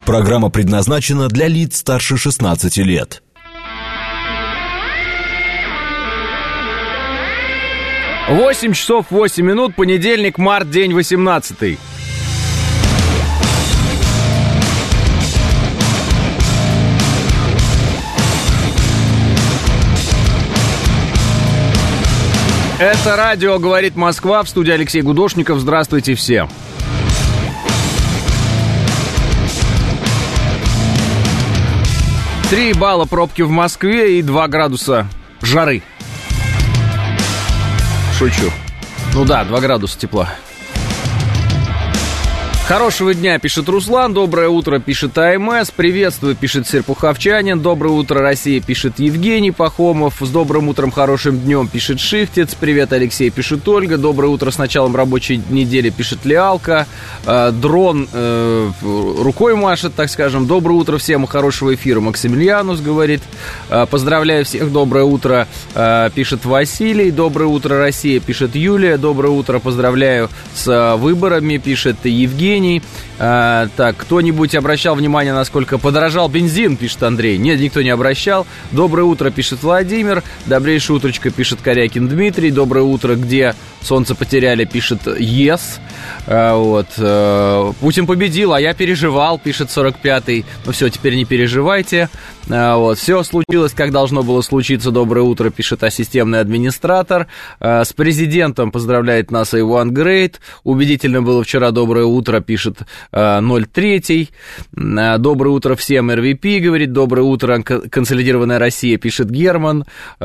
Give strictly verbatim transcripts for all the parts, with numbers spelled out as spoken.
Программа предназначена для лиц старше шестнадцати лет. восемь часов восемь минут, понедельник, март, день восемнадцатый. Это радио «Говорит Москва», в студии Алексей Гудошников. Здравствуйте все. Три балла пробки в Москве и два градуса жары. Шучу. Ну да, два градуса тепла. Хорошего дня, пишет Руслан. Доброе утро, пишет АМС. Приветствую, пишет Серпуховчанин. Доброе утро, Россия, пишет Евгений Пахомов. С добрым утром, хорошим днем, пишет Шихтец. Привет, Алексей, пишет Ольга. Доброе утро с началом рабочей недели, пишет Леалка. Э, дрон э, рукой машет, так скажем. Доброе утро всем, хорошего эфира, Максимилианус говорит. Э, поздравляю всех, доброе утро, э, пишет Василий. Доброе утро, Россия, пишет Юлия. Доброе утро, поздравляю с выборами, пишет Евгений. А, так, кто-нибудь обращал внимание, насколько подорожал бензин, пишет Андрей? Нет, никто не обращал. Доброе утро, пишет Владимир. Добрейшая утрочка, пишет Корякин Дмитрий. Доброе утро, где солнце потеряли, пишет Ес. А, вот. А, Путин победил, а я переживал, пишет сорок пятый. Ну все, теперь не переживайте. А, вот. Все случилось, как должно было случиться. Доброе утро, пишет асистемный администратор. А, с президентом поздравляет нас Иван Грейт. Убедительно было вчера. Доброе утро, пишет ноль три. Доброе утро всем, эр ви пи, говорит. Доброе утро, консолидированная Россия, пишет Герман.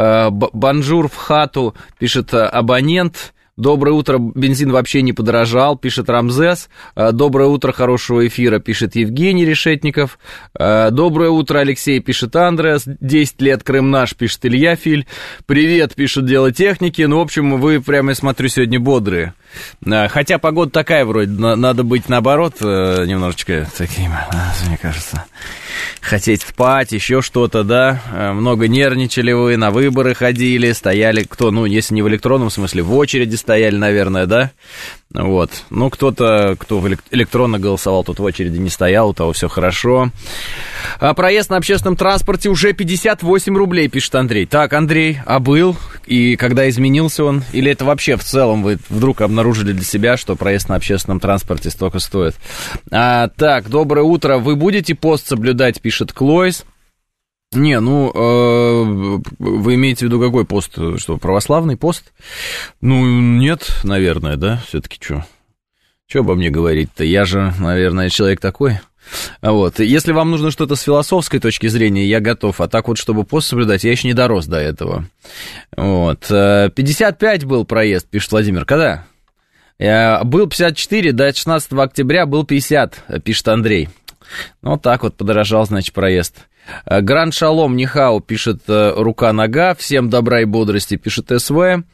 Бонжур в хату, пишет абонент. Доброе утро, бензин вообще не подорожал, пишет Рамзес. Доброе утро, хорошего эфира, пишет Евгений Решетников. Доброе утро, Алексей, пишет Андреас. десять лет Крым наш, пишет Илья Филь. Привет, пишет Дело техники. Ну, в общем, вы прямо, я смотрю, сегодня бодрые. Хотя погода такая вроде, надо быть наоборот немножечко таким, мне кажется. Хотеть спать, еще что-то, да. Много нервничали вы, на выборы ходили, стояли, кто, ну, если не в электронном смысле, в очереди стояли, наверное, да. Вот. Ну, кто-то, кто в электронно голосовал, тот в очереди не стоял, у того все хорошо. А проезд на общественном транспорте уже пятьдесят восемь рублей, пишет Андрей. Так, Андрей, а был? И когда изменился он? Или это вообще в целом вы вдруг обнаружили для себя, что проезд на общественном транспорте столько стоит? А, так, доброе утро. Вы будете пост соблюдать, пишет Клойс. Не, ну, э, вы имеете в виду какой пост? Что, православный пост? Ну, нет, наверное, да? Все-таки что? Что обо мне говорить-то? Я же, наверное, человек такой. Вот. Если вам нужно что-то с философской точки зрения, я готов. А так вот, чтобы пост соблюдать, я еще не дорос до этого. Вот. пятьдесят пять был проезд, пишет Владимир. Когда? Я был пятьдесят четыре, до шестнадцатого октября был пятьдесят, пишет Андрей. Ну, вот так вот подорожал, значит, проезд. Гранд Шалом Нихау, пишет Рука-нога. Всем добра и бодрости, пишет СВ.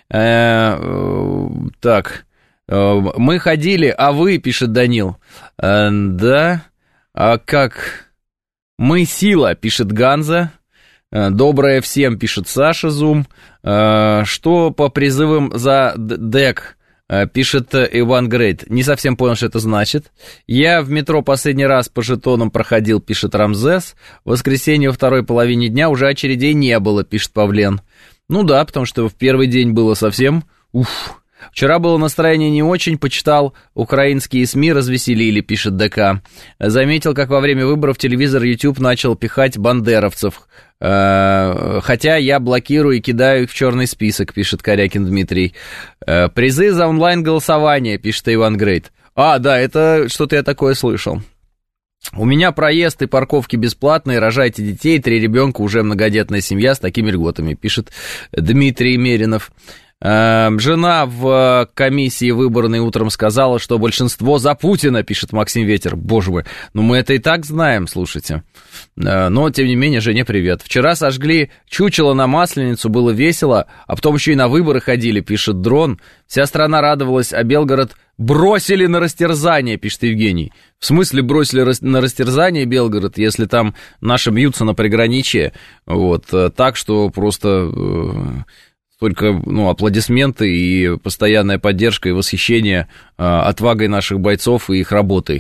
Э, так, мы ходили, а вы, пишет Данил. Э, да, а как? Мы сила, пишет Ганза. Доброе всем, пишет Саша Зум. Э, что по призывам за ДЭК? Пишет Иван Грейт. Не совсем понял, что это значит. Я в метро последний раз по жетонам проходил, пишет Рамзес. В воскресенье во второй половине дня уже очередей не было, пишет Павлен. Ну да, потому что в первый день было совсем... Уф. Вчера было настроение не очень, почитал, украинские СМИ развеселили, пишет ДК. Заметил, как во время выборов телевизор YouTube начал пихать бандеровцев. Хотя я блокирую и кидаю их в черный список, пишет Корякин Дмитрий. Призы за онлайн-голосование, пишет Иван Грейт. А, да, это что-то я такое слышал. У меня проезд и парковки бесплатные, рожайте детей, три ребенка, уже многодетная семья с такими льготами, пишет Дмитрий Меринов. Жена в комиссии выборной утром сказала, что большинство за Путина, пишет Максим Ветер. Боже мой, ну мы это и так знаем, слушайте. Но, тем не менее, жене привет. Вчера сожгли чучело на Масленицу, было весело, а потом еще и на выборы ходили, пишет Дрон. Вся страна радовалась, а Белгород бросили на растерзание, пишет Евгений. В смысле бросили на растерзание Белгород, если там наши бьются на приграничье? Вот, так что просто... Только ну, аплодисменты и постоянная поддержка и восхищение э, отвагой наших бойцов и их работой.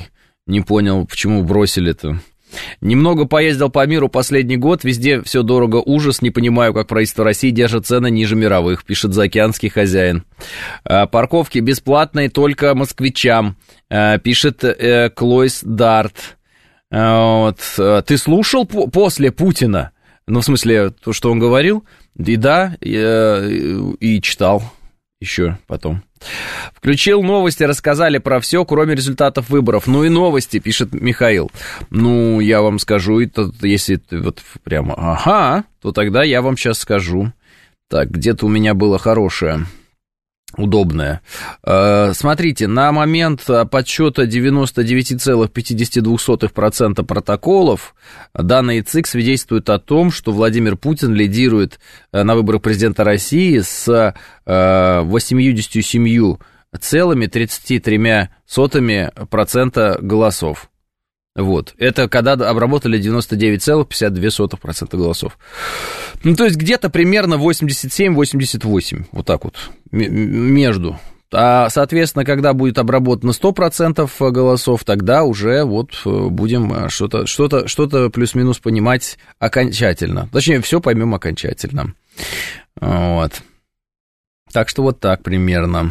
Не понял, почему бросили-то. Немного поездил по миру последний год, везде все дорого, ужас, не понимаю, как правительство России держит цены ниже мировых, пишет заокеанский хозяин. Парковки бесплатные только москвичам, пишет Клойс Дарт. Вот. Ты слушал после Путина? Ну, в смысле, то, что он говорил? И да, и, и читал еще потом. Включил новости, рассказали про все, кроме результатов выборов. Ну и новости, пишет Михаил. Ну, я вам скажу, это, если вот прямо, ага, то тогда я вам сейчас скажу. Так, где-то у меня было хорошее, удобное. Смотрите, на момент подсчета девяносто девять целых пятьдесят два сотых процента протоколов данные ЦИК свидетельствуют о том, что Владимир Путин лидирует на выборах президента России с восемьдесят семь целых тридцать три сотых процента голосов. Вот, это когда обработали девяносто девять целых пятьдесят две сотых процента голосов. Ну, то есть где-то примерно восемьдесят семь - восемьдесят восемь, вот так вот, между. А, соответственно, когда будет обработано сто процентов голосов, тогда уже вот будем что-то, что-то, что-то плюс-минус понимать окончательно. Точнее, все поймем окончательно. Вот. Так что вот так примерно.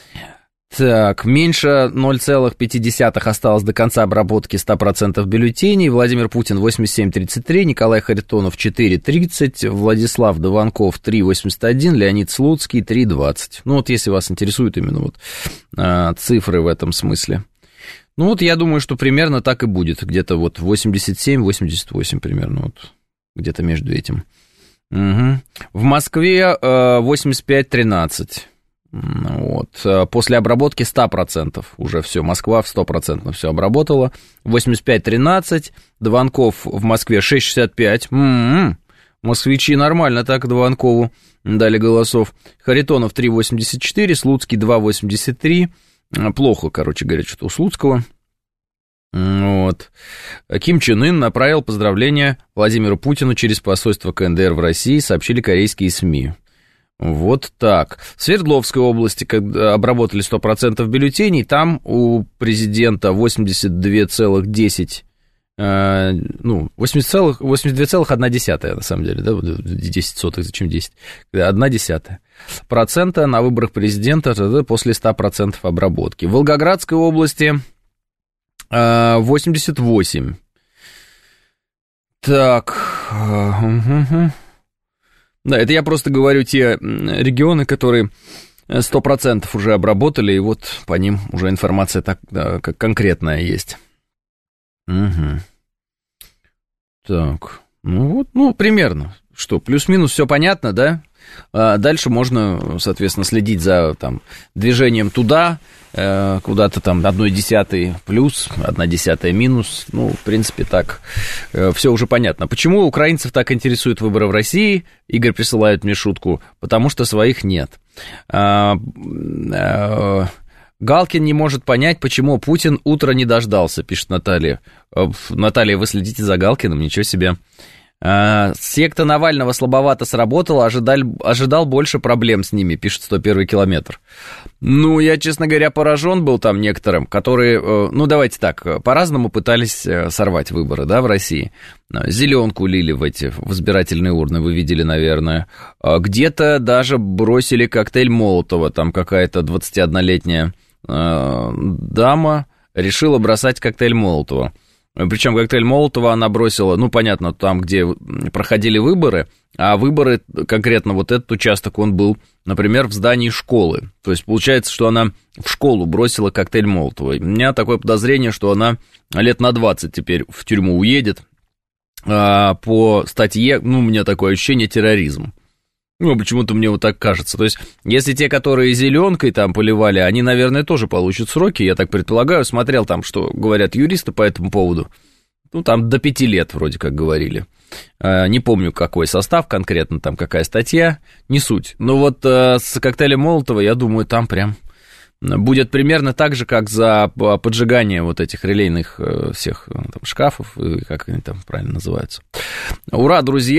Так, меньше ноль целых пять десятых осталось до конца обработки ста процентов бюллетеней. Владимир Путин восемьдесят семь целых тридцать три, Николай Харитонов четыре целых тридцать, Владислав Дованков три целых восемьдесят один, Леонид Слуцкий три целых двадцать. Ну вот если вас интересуют именно вот а, цифры в этом смысле. Ну вот я думаю, что примерно так и будет, где-то вот восемьдесят семь - восемьдесят восемь примерно, вот где-то между этим. Угу. В Москве а, восемьдесят пять тринадцать. Вот. После обработки сто процентов уже все, Москва в сто процентов все обработала. восемьдесят пять тринадцать, Дованков в Москве шесть целых шестьдесят пять. М-м-м. Москвичи нормально так Дованкову дали голосов. Харитонов три целых восемьдесят четыре, Слуцкий два целых восемьдесят три. Плохо, короче говоря, что у Слуцкого. Вот. Ким Чен Ын направил поздравления Владимиру Путину через посольство ка эн дэ эр в России, сообщили корейские СМИ. Вот так. В Свердловской области, когда обработали сто процентов бюллетеней, там у президента восемьдесят два целых десять, э, ну, восемьдесят, восемьдесят два целых одна десятая, на самом деле, да, десять сотых, зачем десять? одна десятая процента на выборах президента после ста процентов обработки. В Волгоградской области э, восемьдесят восемь. Так, угу. Да, это я просто говорю те регионы, которые сто процентов уже обработали, и вот по ним уже информация так, да, как конкретная есть. Угу. Так, ну вот, ну, примерно. Что, плюс-минус все понятно, да? А дальше можно, соответственно, следить за там, движением туда, э, куда-то там одной десятой плюс, одна десятая минус. Ну, в принципе, так э, все уже понятно. Почему украинцев так интересуют выборы в России? Игорь присылает мне шутку. Потому что своих нет. А, а, Галкин не может понять, почему Путин утро не дождался, пишет Наталья. Наталья, вы следите за Галкиным, ничего себе. А, секта Навального слабовато сработала, ожидал, ожидал больше проблем с ними, пишет сто первый километр. Ну, я, честно говоря, поражен был там некоторым, которые, ну, давайте так, по-разному пытались сорвать выборы, да, в России. Зеленку лили в эти, в избирательные урны, вы видели, наверное. Где-то даже бросили коктейль Молотова, там какая-то двадцатиоднолетняя э, дама решила бросать коктейль Молотова. Причем коктейль Молотова она бросила, ну, понятно, там, где проходили выборы, а выборы, конкретно вот этот участок, он был, например, в здании школы. То есть, получается, что она в школу бросила коктейль Молотова. У меня такое подозрение, что она лет на двадцать теперь в тюрьму уедет а, по статье, ну, у меня такое ощущение, терроризм. Ну, почему-то мне вот так кажется. То есть, если те, которые зеленкой там поливали, они, наверное, тоже получат сроки, я так предполагаю. Смотрел там, что говорят юристы по этому поводу. Ну, там до пяти лет вроде как говорили. Не помню, какой состав конкретно, там какая статья, не суть. Но вот с коктейлем Молотова, я думаю, там прям будет примерно так же, как за поджигание вот этих релейных всех там, шкафов, как они там правильно называются. Ура, друзья!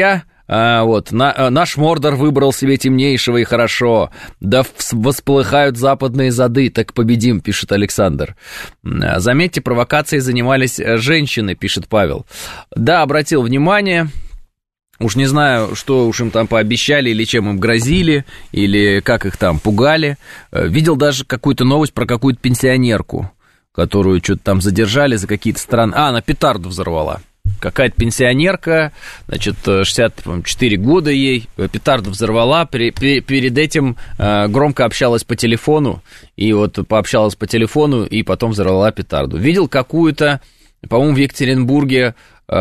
А, вот, на, наш Мордор выбрал себе темнейшего и хорошо. Да восполыхают западные зады, так победим, пишет Александр. Заметьте, провокацией занимались женщины, пишет Павел. Да, обратил внимание. Уж не знаю, что уж им там пообещали, или чем им грозили, или как их там пугали. Видел даже какую-то новость про какую-то пенсионерку, которую что-то там задержали за какие-то странные... А, она петарду взорвала. Какая-то пенсионерка, значит, шестьдесят четыре года ей, петарду взорвала, при, при, перед этим э, громко общалась по телефону, и вот пообщалась по телефону, и потом взорвала петарду. Видел какую-то, по-моему, в Екатеринбурге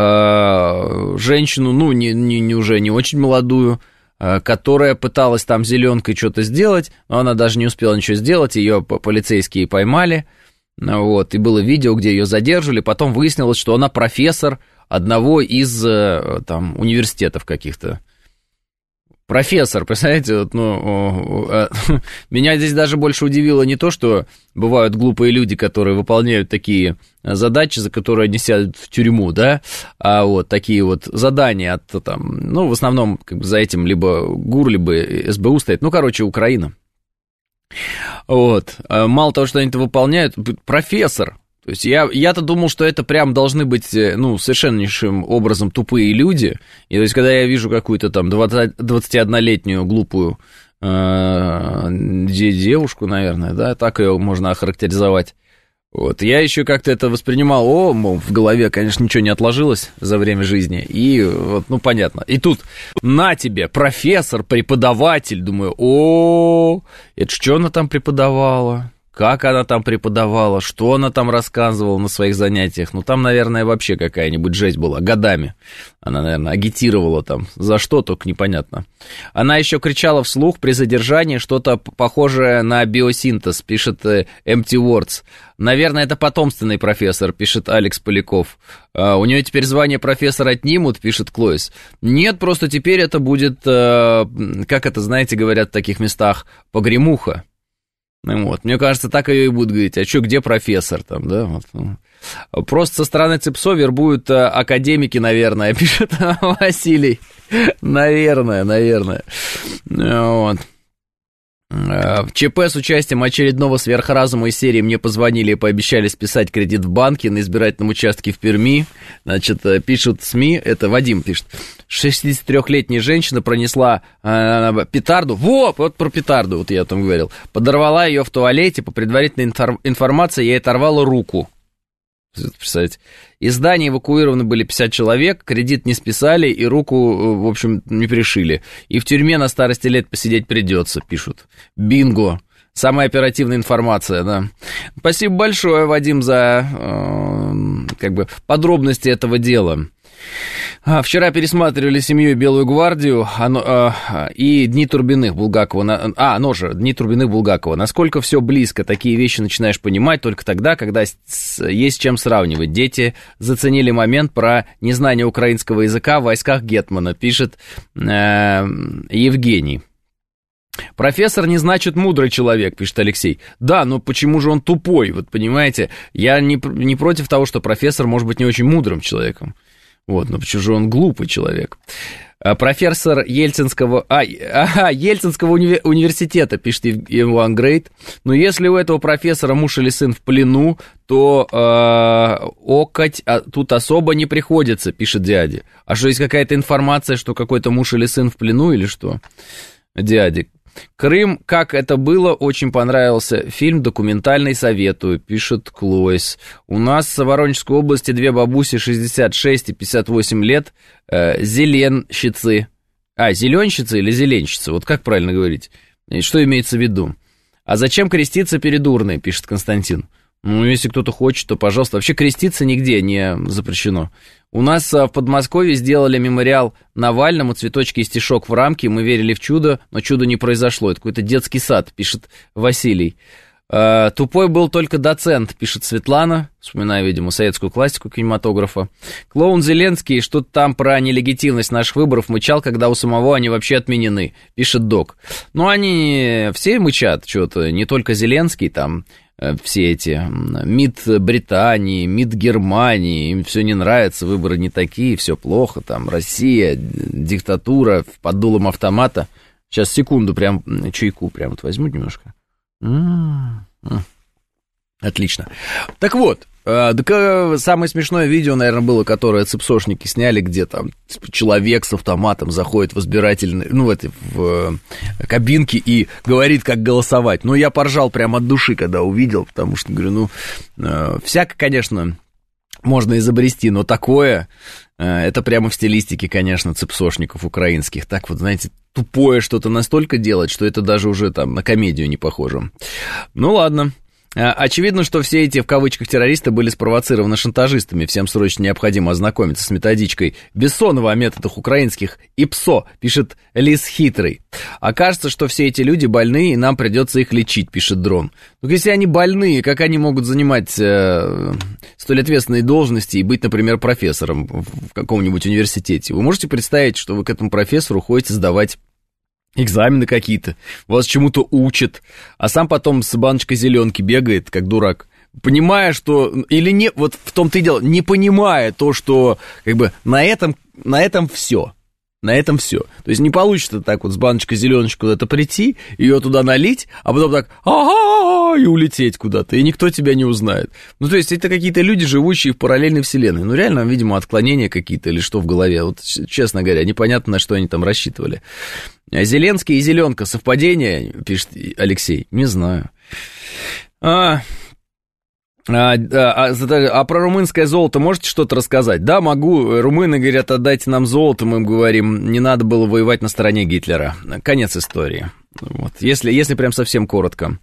э, женщину, ну, не, не, не уже не очень молодую, э, которая пыталась там зеленкой что-то сделать, но она даже не успела ничего сделать, ее полицейские поймали, вот, и было видео, где ее задерживали, потом выяснилось, что она профессор одного из там университетов каких-то. Профессор, представляете, вот, ну, меня здесь даже больше удивило не то, что бывают глупые люди, которые выполняют такие задачи, за которые они сядут в тюрьму, да, а вот такие вот задания от, там, ну, в основном как бы за этим либо ГУР, либо эс бэ у стоит, ну, короче, Украина. Вот, мало того, что они это выполняют, профессор. То есть я, я-то думал, что это прям должны быть, ну, совершеннейшим образом тупые люди. И то есть, когда я вижу какую-то там двадцатиоднолетнюю глупую э, девушку, наверное, да, так ее можно охарактеризовать. Вот, я еще как-то это воспринимал, о, мол, в голове, конечно, ничего не отложилось за время жизни, и вот, ну, понятно. И тут, на тебе, профессор, преподаватель, думаю, о, это что она там преподавала? Как она там преподавала, что она там рассказывала на своих занятиях. Ну, там, наверное, вообще какая-нибудь жесть была, годами. Она, наверное, агитировала там, за что, только непонятно. Она еще кричала вслух при задержании что-то похожее на биосинтез, пишет Empty Words. Наверное, это потомственный профессор, пишет Алекс Поляков. У нее теперь звание профессора отнимут, пишет Клоис. Нет, просто теперь это будет, как это, знаете, говорят в таких местах, погремуха. Вот. Мне кажется, так ее и будут говорить. А что, где профессор там, да? Вот. Просто со стороны ЦИПСО вербуют академики, наверное, пишет Василий. Наверное, наверное. Вот. В ЧП с участием очередного сверхразума из серии «Мне позвонили и пообещали списать кредит в банке на избирательном участке в Перми». Значит, пишут СМИ, это Вадим пишет. шестидесятитрёхлетняя женщина пронесла э, петарду. Во, вот про петарду, вот я там говорил. Подорвала ее в туалете, по предварительной инфор- информации ей оторвала руку. Представляете? Из здания эвакуированы были пятьдесят человек, кредит не списали и руку, в общем, не пришили. И в тюрьме на старости лет посидеть придется, пишут. Бинго. Самая оперативная информация, да. Спасибо большое, Вадим, за э, как бы подробности этого дела. А, вчера пересматривали «Семью и Белую гвардию» а, а, и «Дни Турбиных» Булгакова. На, а, ноже, «Дни Турбиных» Булгакова. Насколько все близко, такие вещи начинаешь понимать только тогда, когда с, есть с чем сравнивать. Дети заценили момент про незнание украинского языка в войсках Гетмана, пишет э, Евгений. Профессор не значит мудрый человек, пишет Алексей. Да, но почему же он тупой? Вот понимаете, я не, не против того, что профессор может быть не очень мудрым человеком. Вот, но почему же он глупый человек? Профессор Ельцинского, а, ага, Ельцинского уни, университета, пишет Иван Грейт. Но если у этого профессора муж или сын в плену, то э, окать а, тут особо не приходится, пишет дядя. А что, есть какая-то информация, что какой-то муж или сын в плену или что? Дядя. Крым, как это было, очень понравился фильм документальный, советую, пишет Клойс. У нас в Воронежской области две бабуси шестьдесят шесть и пятьдесят восемь лет, э, зеленщицы. А, зеленщицы или зеленщицы, вот как правильно говорить? Что имеется в виду? А зачем креститься перед урной, пишет Константин. Ну, если кто-то хочет, то, пожалуйста. Вообще креститься нигде не запрещено. У нас в Подмосковье сделали мемориал Навальному, цветочки и стишок в рамке. Мы верили в чудо, но чудо не произошло. Это какой-то детский сад, пишет Василий. Uh, тупой был только доцент, пишет Светлана, вспоминая, видимо, советскую классику кинематографа. Клоун Зеленский что-то там про нелегитимность наших выборов мычал, когда у самого они вообще отменены, пишет Док. Ну, они все мычат что-то, не только Зеленский, там все эти МИД Британии, МИД Германии, им все не нравится, выборы не такие, все плохо, там Россия, диктатура под дулом автомата. Сейчас, секунду, прям чайку прям вот возьму немножко. М-м-м. Отлично. Так вот, так, самое смешное видео, наверное, было, которое цепсошники сняли, где там человек с автоматом заходит в избирательный, ну, в, этой, в кабинке и говорит, как голосовать. Ну, я поржал прямо от души, когда увидел, потому что, говорю, ну, всяко, конечно, можно изобрести, но такое, это прямо в стилистике, конечно, цепсошников украинских. Так вот, знаете, тупое что-то настолько делать, что это даже уже там на комедию не похоже. Ну, ладно. Очевидно, что все эти, в кавычках, террористы были спровоцированы шантажистами. Всем срочно необходимо ознакомиться с методичкой Бессонова о методах украинских ИПСО, пишет Лис Хитрый. Окажется, что все эти люди больные, и нам придется их лечить, пишет Дрон. Ну, если они больные, как они могут занимать э, столь ответственные должности и быть, например, профессором в каком-нибудь университете? Вы можете представить, что вы к этому профессору ходите сдавать экзамены какие-то, вас чему-то учат, а сам потом с баночкой зеленки бегает, как дурак, понимая, что... Или не... Вот в том-то и дело, не понимая то, что как бы на этом, на этом все. На этом все. То есть не получится так вот с баночкой зеленочки куда-то прийти, ее туда налить, а потом так ага и улететь куда-то, и никто тебя не узнает. Ну, то есть это какие-то люди, живущие в параллельной вселенной. Ну, реально, видимо, отклонения какие-то или что в голове. Вот, честно говоря, непонятно, на что они там рассчитывали. Зеленский и зеленка, совпадение, пишет Алексей, не знаю. А... А, а, а про румынское золото можете что-то рассказать? Да, могу. Румыны говорят, отдайте нам золото, мы им говорим, не надо было воевать на стороне Гитлера. Конец истории. Вот. Если, если прям совсем коротко.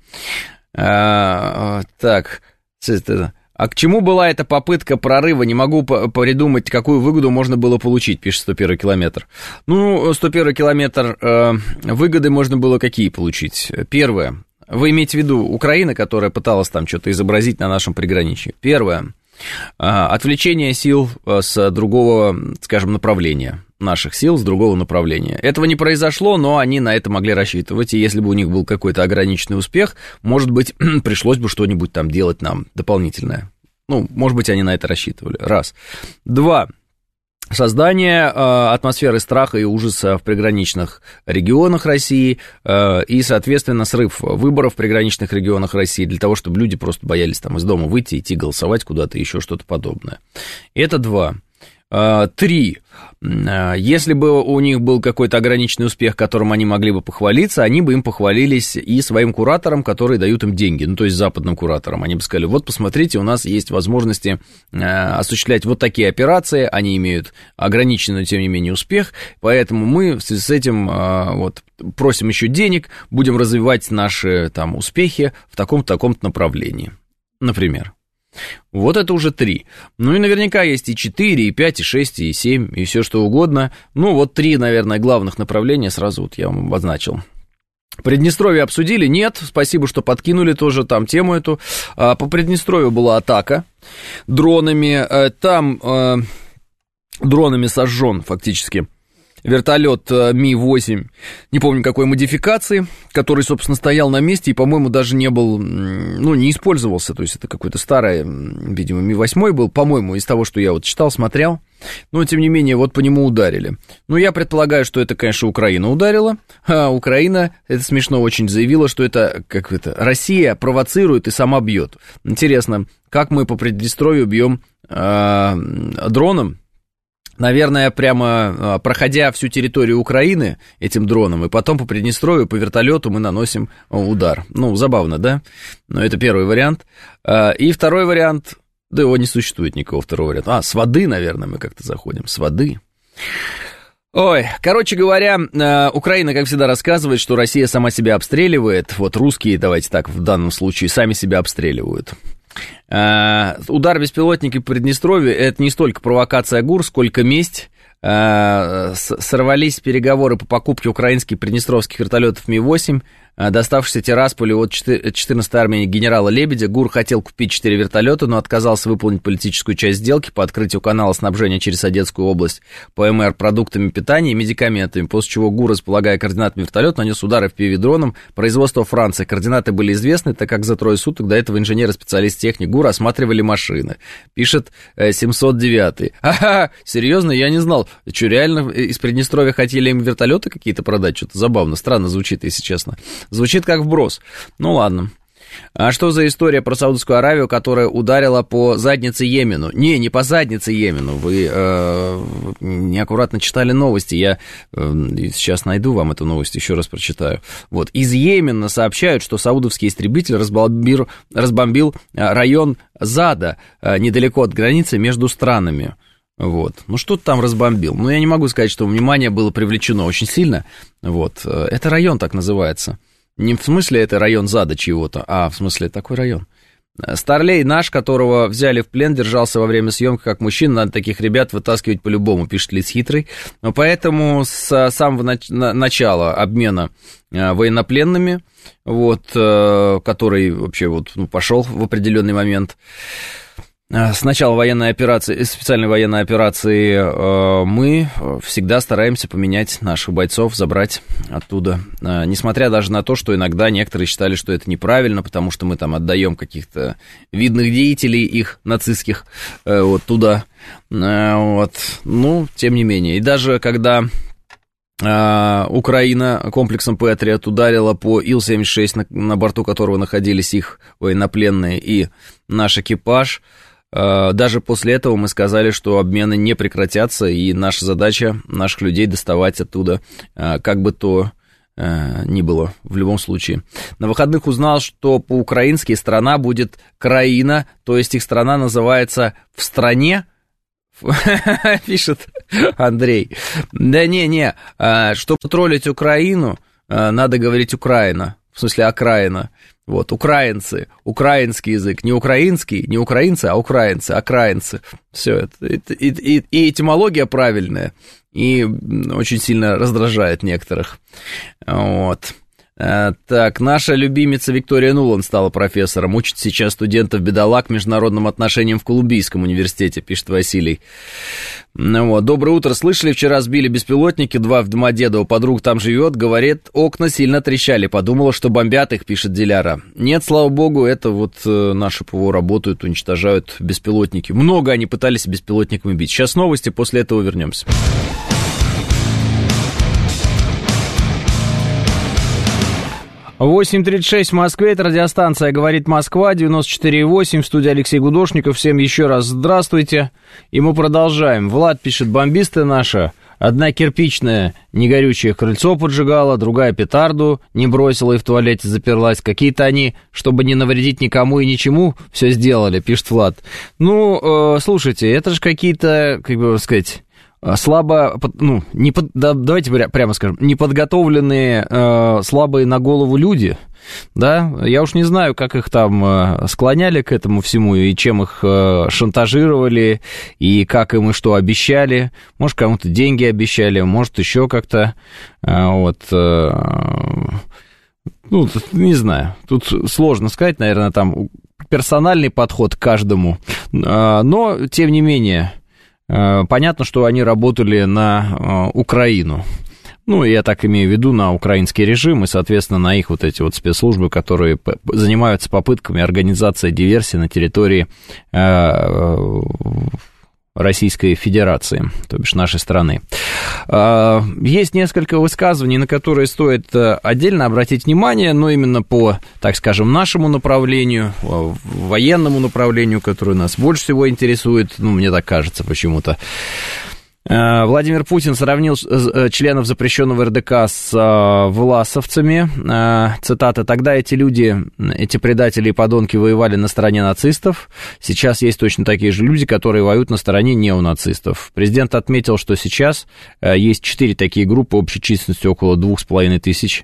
А, так, а к чему была эта попытка прорыва? Не могу придумать, какую выгоду можно было получить, пишет сто первый километр. Ну, сто первый километр, э, выгоды можно было какие получить? Первое. Вы имеете в виду Украина, которая пыталась там что-то изобразить на нашем приграничье? Первое. Отвлечение сил с другого, скажем, направления. Наших сил с другого направления. Этого не произошло, но они на это могли рассчитывать. И если бы у них был какой-то ограниченный успех, может быть, пришлось бы что-нибудь там делать нам дополнительное. Ну, может быть, они на это рассчитывали. Раз. Два. Создание э, атмосферы страха и ужаса в приграничных регионах России э, и, соответственно, срыв выборов в приграничных регионах России для того, чтобы люди просто боялись там из дома выйти, идти голосовать куда-то, еще что-то подобное. Это два. Э, три. Если бы у них был какой-то ограниченный успех, которым они могли бы похвалиться, они бы им похвалились и своим кураторам, которые дают им деньги, ну, то есть западным кураторам. Они бы сказали, вот, посмотрите, у нас есть возможности осуществлять вот такие операции, они имеют ограниченный, но тем не менее, успех, поэтому мы в связи с этим вот, просим еще денег, будем развивать наши там успехи в таком-то, таком-то направлении, например. Вот это уже три. Ну и наверняка есть и четыре, и пять, и шесть, и семь, и все что угодно. Ну вот три, наверное, главных направления сразу вот я вам обозначил. Приднестровье обсудили? Нет, спасибо, что подкинули тоже там тему эту. По Приднестровью была атака дронами. Там дронами сожжен фактически вертолет Ми восемь, не помню какой модификации, который, собственно, стоял на месте и, по-моему, даже не был, ну, не использовался, то есть это какой-то старый, видимо, Ми восемь был, по-моему, из того, что я вот читал, смотрел, но, тем не менее, вот по нему ударили. Ну, я предполагаю, что это, конечно, Украина ударила, а Украина, это смешно очень, заявила, что это, как это, Россия провоцирует и сама бьет. Интересно, как мы по Приднестровью бьем э, дроном? Наверное, прямо проходя всю территорию Украины этим дроном, и потом по Приднестровью, по вертолету мы наносим удар. Ну, забавно, да? Но это первый вариант. И второй вариант, да его не существует никакого второго варианта. А, с воды, наверное, мы как-то заходим, с воды. Ой, короче говоря, Украина, как всегда, рассказывает, что Россия сама себя обстреливает. Вот русские, давайте так, в данном случае, сами себя обстреливают. Удар беспилотника по Приднестровью — это не столько провокация ГУР, сколько месть. Сорвались переговоры по покупке украинских приднестровских вертолетов Ми восемь. доставшийся Тирасполю от четырнадцатой армии генерала Лебедя. ГУР хотел купить четыре вертолета, но отказался выполнить политическую часть сделки по открытию канала снабжения через Одесскую область ПМР продуктами питания и медикаментами, после чего ГУР, располагая координатами вертолета, нанес удар эф пи ви-дроном производства Франции. Координаты были известны, так как за трое суток до этого инженеры-специалисты-техник ГУР осматривали машины. Пишет семьсот девятый. Ага, серьезно, я не знал. Что, реально из Приднестровья хотели им вертолеты какие-то продать? Что-то забавно, странно звучит, если честно. Звучит как вброс. Ну ладно. А что за история про Саудовскую Аравию, которая ударила по заднице Йемену? Не, не по заднице Йемену. Вы э, неаккуратно читали новости. Я э, сейчас найду вам эту новость, еще раз прочитаю. Вот. Из Йемена сообщают, что саудовский истребитель разбомбил, разбомбил район Зада, э, недалеко от границы между странами. Вот. Ну, что-то там разбомбил. Но я не могу сказать, что внимание было привлечено очень сильно. Вот. Это район так называется. Не в смысле это район Зада чего-то, а в смысле такой район. Старлей наш, которого взяли в плен, держался во время съемки как мужчина. Надо таких ребят вытаскивать по-любому, пишет Лиц Хитрый. Но поэтому с самого нач- начала обмена военнопленными, вот, который вообще вот, ну, пошел в определенный момент, с начала военной операции, специальной военной операции, мы всегда стараемся поменять наших бойцов, забрать оттуда. Несмотря даже на то, что иногда некоторые считали, что это неправильно, потому что мы там отдаем каких-то видных деятелей, их нацистских, вот туда. Вот. Ну, тем не менее. И даже когда Украина комплексом Патриот ударила по Ил семьдесят шесть, на, на борту которого находились их военнопленные и наш экипаж, даже после этого мы сказали, что обмены не прекратятся, и наша задача наших людей доставать оттуда, как бы то ни было, в любом случае. На выходных узнал, что по-украински страна будет краина, то есть их страна называется «в стране», пишет Андрей. Да не-не, чтобы троллить Украину, надо говорить «Украина», в смысле «окраина». Вот, украинцы, украинский язык, не украинский, не украинцы, а украинцы, окраинцы. Все, это, это, и, и, и этимология правильная, и очень сильно раздражает некоторых. Вот. Так, наша любимица Виктория Нуланд стала профессором, учит сейчас студентов-бедолаг международным отношениям в Колумбийском университете, пишет Василий. Ну вот, доброе утро, слышали, вчера сбили беспилотники, два в Домодедово, подруга там живет, говорит, окна сильно трещали, подумала, что бомбят их, пишет Диляра. Нет, слава богу, это вот э, наши ПВО работают, уничтожают беспилотники. Много они пытались беспилотниками бить. Сейчас новости, после этого вернемся. восемь тридцать шесть в Москве, это радиостанция «Говорит Москва», девяносто четыре и восемь, в студии Алексей Гудошников. Всем еще раз здравствуйте, и мы продолжаем. Влад пишет, бомбисты наши, одна кирпичная негорючее крыльцо поджигала, другая петарду не бросила и в туалете заперлась. Какие-то они, чтобы не навредить никому и ничему, все сделали, пишет Влад. Ну, э, слушайте, это же какие-то, как бы сказать... слабо, ну, не под, да, давайте прямо скажем, неподготовленные, э, слабые на голову люди, да, я уж не знаю, как их там э, склоняли к этому всему, и чем их э, шантажировали, и как им и что обещали, может, кому-то деньги обещали, может, еще как-то, э, вот, э, ну, не знаю, тут сложно сказать, наверное, там персональный подход к каждому, э, но, тем не менее, понятно, что они работали на Украину. Ну, я так имею в виду на украинский режим и, соответственно, на их вот эти вот спецслужбы, которые занимаются попытками организации диверсии на территории Российской Федерации, то бишь нашей страны. Есть несколько высказываний, на которые стоит отдельно обратить внимание, но именно по, так скажем, нашему направлению, военному направлению, которое нас больше всего интересует, ну, мне так кажется почему-то. Владимир Путин сравнил членов запрещенного эр дэ ка с власовцами. Цитата: «Тогда эти люди, эти предатели и подонки воевали на стороне нацистов. Сейчас есть точно такие же люди, которые воюют на стороне неонацистов». Президент отметил, что сейчас есть четыре такие группы общей численностью около двух с половиной тысяч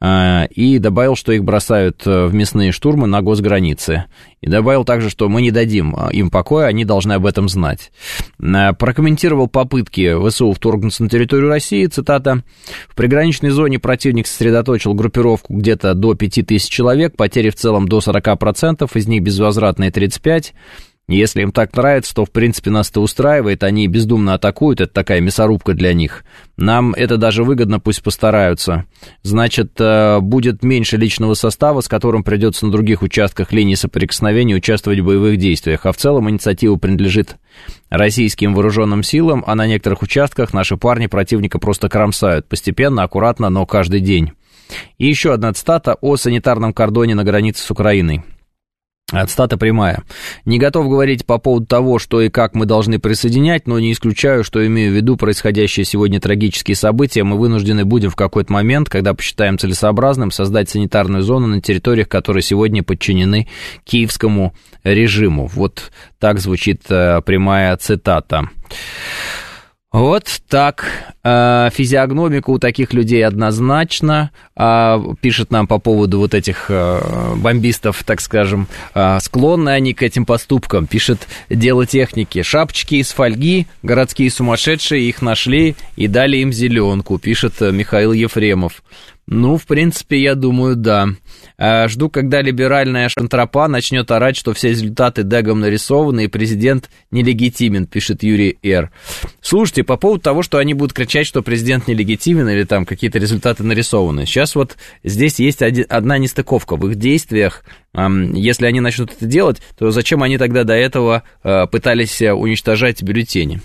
и добавил, что их бросают в мясные штурмы на госгранице. И добавил также, что мы не дадим им покоя, они должны об этом знать. Прокомментировал попытки ВСУ вторгнуться на территорию России, цитата: «В приграничной зоне противник сосредоточил группировку где-то до пяти тысяч человек, потери в целом до сорока процентов, из них безвозвратные тридцать пять процентов. Если им так нравится, то, в принципе, нас это устраивает, они бездумно атакуют, это такая мясорубка для них. Нам это даже выгодно, пусть постараются. Значит, будет меньше личного состава, с которым придется на других участках линии соприкосновения участвовать в боевых действиях. А в целом инициатива принадлежит российским вооруженным силам, а на некооторых участках наши парни противника просто кромсают. Постепенно, аккуратно, но каждый день». И еще одна цитата о санитарном кордоне на границе с Украиной. Цитата прямая. «Не готов говорить по поводу того, что и как мы должны присоединять, но не исключаю, что, имею в виду происходящие сегодня трагические события, мы вынуждены будем в какой-то момент, когда посчитаем целесообразным, создать санитарную зону на территориях, которые сегодня подчинены киевскому режиму». Вот так звучит прямая цитата. Вот так. Физиогномика у таких людей однозначно. Пишет нам по поводу вот этих бомбистов, так скажем, склонны они к этим поступкам. Пишет «Дело техники». Шапочки из фольги, городские сумасшедшие их нашли и дали им зеленку, пишет Михаил Ефремов. Ну, в принципе, я думаю, да. Жду, когда либеральная шантропа начнет орать, что все результаты дэгом нарисованы, и президент нелегитимен, пишет Юрий Р. Слушайте, по поводу того, что они будут кричать, что президент нелегитимен, или там какие-то результаты нарисованы. Сейчас вот здесь есть один, одна нестыковка в их действиях. Если они начнут это делать, то зачем они тогда до этого пытались уничтожать бюллетени?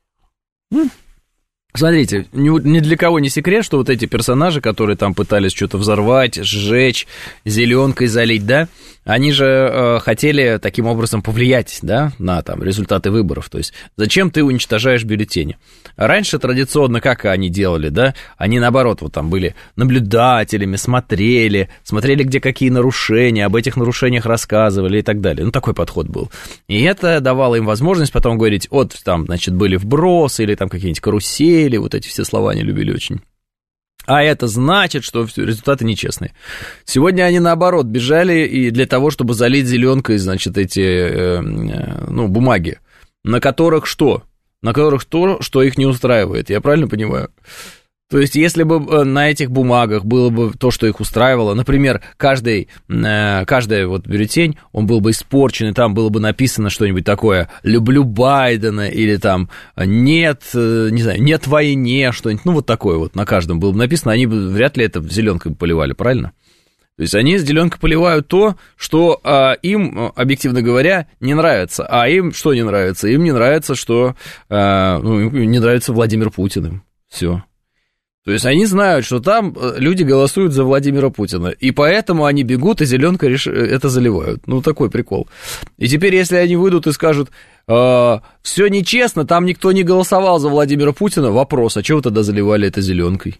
Смотрите, ни для кого не секрет, что вот эти персонажи, которые там пытались что-то взорвать, сжечь, зеленкой залить, да, они же э, хотели таким образом повлиять, да, на там результаты выборов. То есть зачем ты уничтожаешь бюллетени? Раньше традиционно как они делали, да, они наоборот вот там были наблюдателями, смотрели, смотрели, где какие нарушения, об этих нарушениях рассказывали и так далее. Ну, такой подход был. И это давало им возможность потом говорить, вот там, значит, были вбросы или там какие-нибудь карусели, вот эти все слова они любили очень. А это значит, что результаты нечестные. Сегодня они, наоборот, бежали и для того, чтобы залить зеленкой, значит, эти, э, э, ну, бумаги, на которых что? На которых то, что их не устраивает. Я правильно понимаю? То есть, если бы на этих бумагах было бы то, что их устраивало, например, каждый, каждый вот бюллетень, он был бы испорчен, и там было бы написано что-нибудь такое «люблю Байдена» или там «нет, не знаю, нет войне», что-нибудь, ну, вот такое вот на каждом было бы написано, они бы вряд ли это зеленкой поливали, правильно? То есть, они с зеленкой поливают то, что а, им, объективно говоря, не нравится. А им что не нравится? Им не нравится, что а, ну, им не нравится Владимир Путин, им. Все. То есть они знают, что там люди голосуют за Владимира Путина, и поэтому они бегут и зеленкой реш... это заливают. Ну, такой прикол. И теперь, если они выйдут и скажут, э, все нечестно, там никто не голосовал за Владимира Путина, вопрос, а чего вы тогда заливали это зеленкой?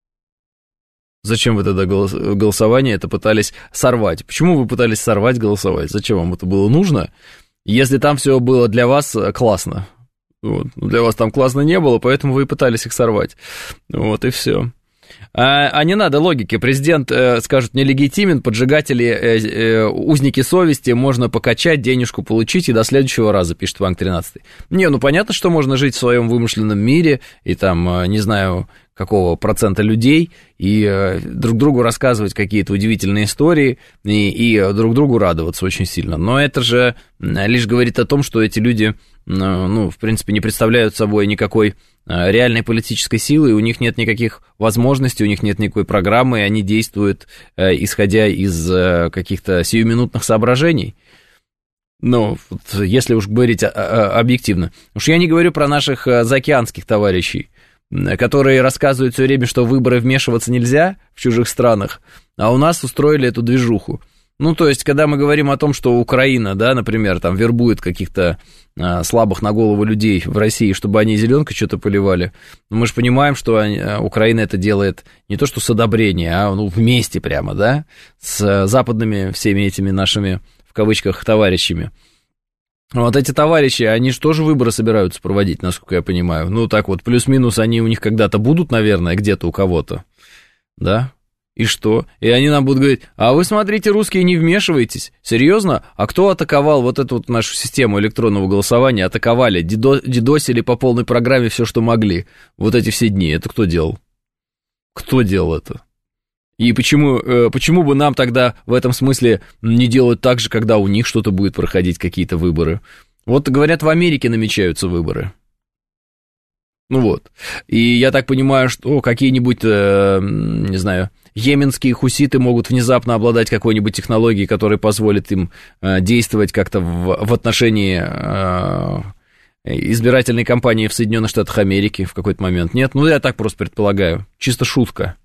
Зачем вы тогда голос... голосование это пытались сорвать? Почему вы пытались сорвать голосовать? Зачем вам это было нужно, если там все было для вас классно? Вот. Для вас там классно не было, поэтому вы и пытались их сорвать. Вот и все. А, а не надо логики. Президент э, скажет, нелегитимен, поджигатели, э, э, узники совести, можно покачать, денежку получить и до следующего раза, пишет Ванг тринадцатый. Не, ну понятно, что можно жить в своем вымышленном мире и там, э, не знаю, какого процента людей, и э, друг другу рассказывать какие-то удивительные истории, и, и друг другу радоваться очень сильно. Но это же лишь говорит о том, что эти люди, ну, в принципе, не представляют собой никакой реальной политической силы, и у них нет никаких возможностей, у них нет никакой программы, и они действуют, исходя из каких-то сиюминутных соображений. Ну, вот, если уж говорить объективно. Уж я не говорю про наших заокеанских товарищей, которые рассказывают все время, что в выборы вмешиваться нельзя в чужих странах, а у нас устроили эту движуху. Ну, то есть, когда мы говорим о том, что Украина, да, например, там вербует каких-то а, слабых на голову людей в России, чтобы они зеленкой что-то поливали, мы же понимаем, что они, Украина это делает не то что с одобрения, а ну, вместе прямо, да, с западными всеми этими нашими, в кавычках, товарищами. Вот эти товарищи, они же тоже выборы собираются проводить, насколько я понимаю. Ну, так вот, плюс-минус они у них когда-то будут, наверное, где-то у кого-то, да? И что? И они нам будут говорить, а вы смотрите, русские, не вмешивайтесь. Серьезно? А кто атаковал вот эту вот нашу систему электронного голосования? Атаковали, дидо, дидосили по полной программе все, что могли. Вот эти все дни. Это кто делал? Кто делал это? И почему, э, почему бы нам тогда в этом смысле не делать так же, когда у них что-то будет проходить, какие-то выборы? Вот, говорят, в Америке намечаются выборы. Ну вот. И я так понимаю, что какие-нибудь, э, не знаю, йеменские хуситы могут внезапно обладать какой-нибудь технологией, которая позволит им э, действовать как-то в, в отношении э, избирательной кампании в Соединенных Штатах Америки в какой-то момент. Нет? Ну, я так просто предполагаю. Чисто шутка.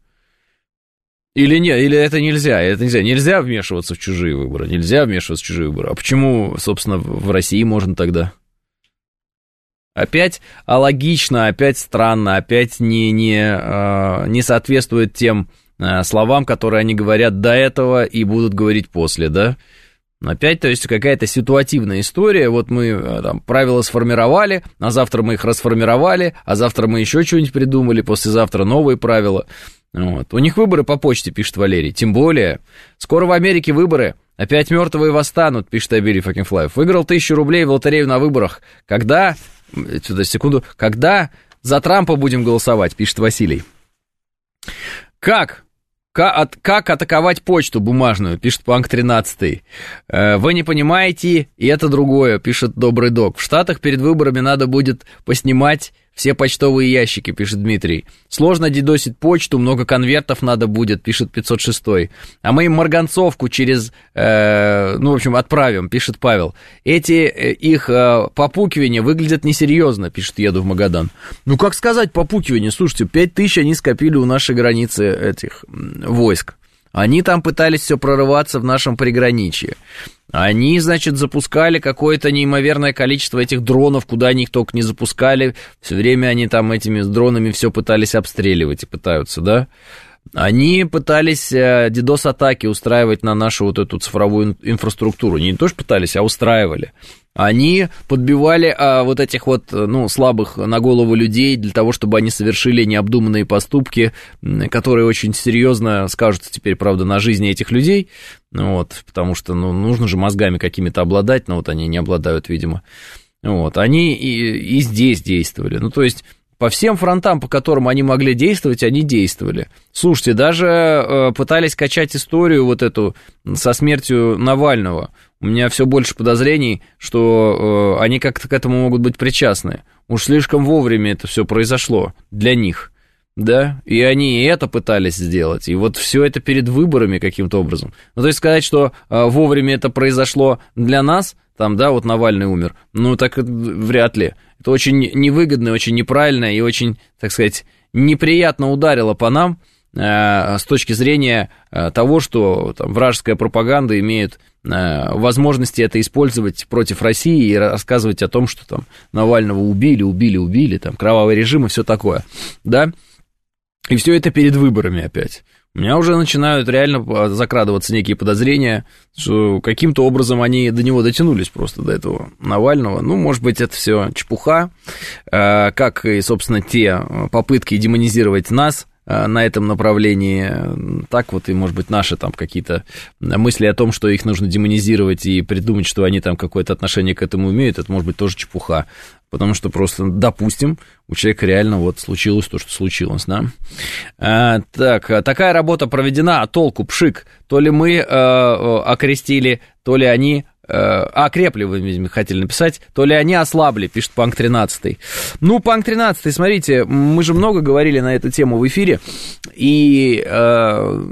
Или нет, или это нельзя, это нельзя. Нельзя вмешиваться в чужие выборы, нельзя вмешиваться в чужие выборы. А почему, собственно, в России можно тогда? Опять алогично, опять странно, опять не, не, не соответствует тем словам, которые они говорят до этого и будут говорить после, да? Опять, то есть, какая-то ситуативная история, вот мы там правила сформировали, а завтра мы их расформировали, а завтра мы еще что-нибудь придумали, послезавтра новые правила. Вот. У них выборы по почте, пишет Валерий, тем более, скоро в Америке выборы, опять мертвые восстанут, пишет Абили Fucking Fly. Выиграл тысячу рублей в лотерею на выборах, когда, сюда, секунду, когда за Трампа будем голосовать, пишет Василий. Как? Как, как атаковать почту бумажную, пишет Панк тринадцать. Вы не понимаете, и это другое, пишет Добрый Док. В Штатах перед выборами надо будет поснимать все почтовые ящики, пишет Дмитрий. Сложно дидосить почту, много конвертов надо будет, пишет пятьсот шесть. А мы им марганцовку через, э, ну, в общем, отправим, пишет Павел. Эти э, их э, попукивания выглядят несерьезно, пишет Еду в Магадан. Ну, как сказать попукивание? Слушайте, пять тысяч они скопили у нашей границы этих войск. Они там пытались все прорываться в нашем приграничье. Они, значит, запускали какое-то неимоверное количество этих дронов, куда они их только не запускали. Все время они там этими дронами все пытались обстреливать и пытаются, да? Они пытались дидос-атаки устраивать на нашу вот эту цифровую инфраструктуру. Не то, что пытались, а устраивали. Они подбивали а, вот этих вот, ну, слабых на голову людей для того, чтобы они совершили необдуманные поступки, которые очень серьезно скажутся теперь, правда, на жизни этих людей, вот, потому что, ну, нужно же мозгами какими-то обладать, но вот они не обладают, видимо. Вот, они и, и здесь действовали, ну, то есть... По всем фронтам, по которым они могли действовать, они действовали. Слушайте, даже э, пытались качать историю вот эту со смертью Навального. У меня все больше подозрений, что э, они как-то к этому могут быть причастны. Уж слишком вовремя это все произошло для них, да? И они и это пытались сделать. И вот все это перед выборами каким-то образом. Ну, то есть сказать, что э, вовремя это произошло для нас, там, да, вот Навальный умер, ну, так вряд ли. Это очень невыгодно, очень неправильно и очень, так сказать, неприятно ударило по нам э, с точки зрения э, того, что там, вражеская пропаганда имеет э, возможности это использовать против России и рассказывать о том, что там Навального убили, убили, убили, там, кровавый режим и все такое, да? И все это перед выборами опять. У меня уже начинают реально закрадываться некие подозрения, что каким-то образом они до него дотянулись просто, до этого Навального. Ну, может быть, это все чепуха, как и, собственно, те попытки демонизировать нас на этом направлении, так вот и, может быть, наши там какие-то мысли о том, что их нужно демонизировать и придумать, что они там какое-то отношение к этому имеют, это может быть тоже чепуха. Потому что просто, допустим, у человека реально вот случилось то, что случилось, да. А, так, такая работа проведена, а толку, пшик. То ли мы э, окрестили, то ли они... Э, окрепли, вы, видимо, хотели написать, то ли они ослабли, пишет Панк тринадцать. Ну, Панк тринадцать, смотрите, мы же много говорили на эту тему в эфире, и... Э,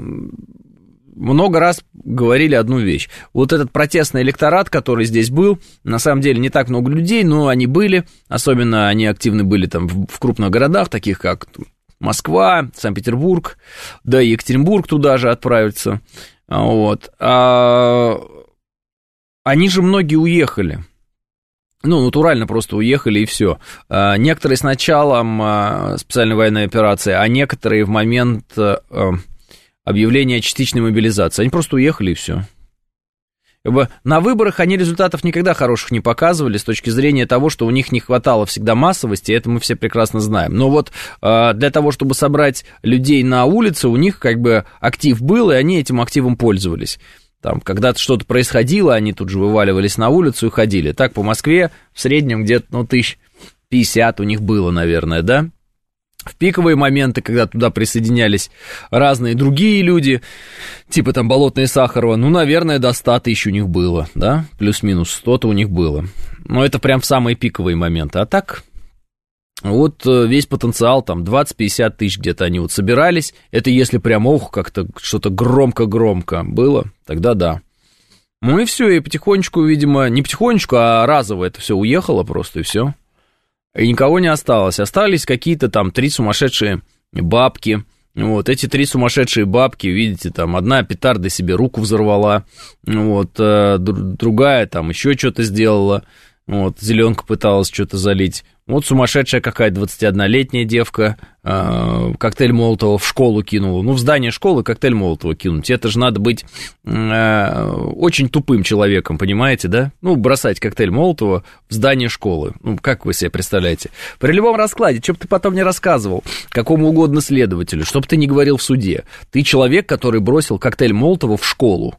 много раз говорили одну вещь. Вот этот протестный электорат, который здесь был, на самом деле не так много людей, но они были, особенно они активны были там в, в крупных городах, таких как Москва, Санкт-Петербург, да и Екатеринбург туда же отправятся. Вот. А, они же многие уехали. Ну, натурально просто уехали и все. А, некоторые с началом а, специальной военной операции, а некоторые в момент... А, объявление о частичной мобилизации. Они просто уехали, и все. Как бы на выборах они результатов никогда хороших не показывали с точки зрения того, что у них не хватало всегда массовости, это мы все прекрасно знаем. Но вот э, для того, чтобы собрать людей на улице, у них как бы актив был, и они этим активом пользовались. Там когда-то что-то происходило, они тут же вываливались на улицу и ходили. Так по Москве в среднем где-то, ну, тысяч пятьдесят у них было, наверное, да? В пиковые моменты, когда туда присоединялись разные другие люди, типа там Болотная и Сахарова, ну, наверное, до ста тысяч у них было, да, плюс-минус сто-то у них было. Но это прям в самые пиковые моменты. А так, вот весь потенциал, там, двадцать-пятьдесят тысяч где-то они вот собирались. Это если прям, ох, как-то что-то громко-громко было, тогда да. Ну и все, и потихонечку, видимо, не потихонечку, а разово это все уехало просто, и все. И никого не осталось. Остались какие-то там три сумасшедшие бабки. Вот, эти три сумасшедшие бабки, видите, там, одна петардой себе руку взорвала, вот, другая там еще что-то сделала, вот, зеленка пыталась что-то залить. Вот сумасшедшая какая-то двадцатиоднолетняя девка э, коктейль Молотова в школу кинула. Ну, в здание школы коктейль Молотова кинуть. Это же надо быть э, очень тупым человеком, понимаете, да? Ну, бросать коктейль Молотова в здание школы. Ну, как вы себе представляете? При любом раскладе, что бы ты потом не рассказывал какому угодно следователю, что бы ты ни говорил в суде, ты человек, который бросил коктейль Молотова в школу.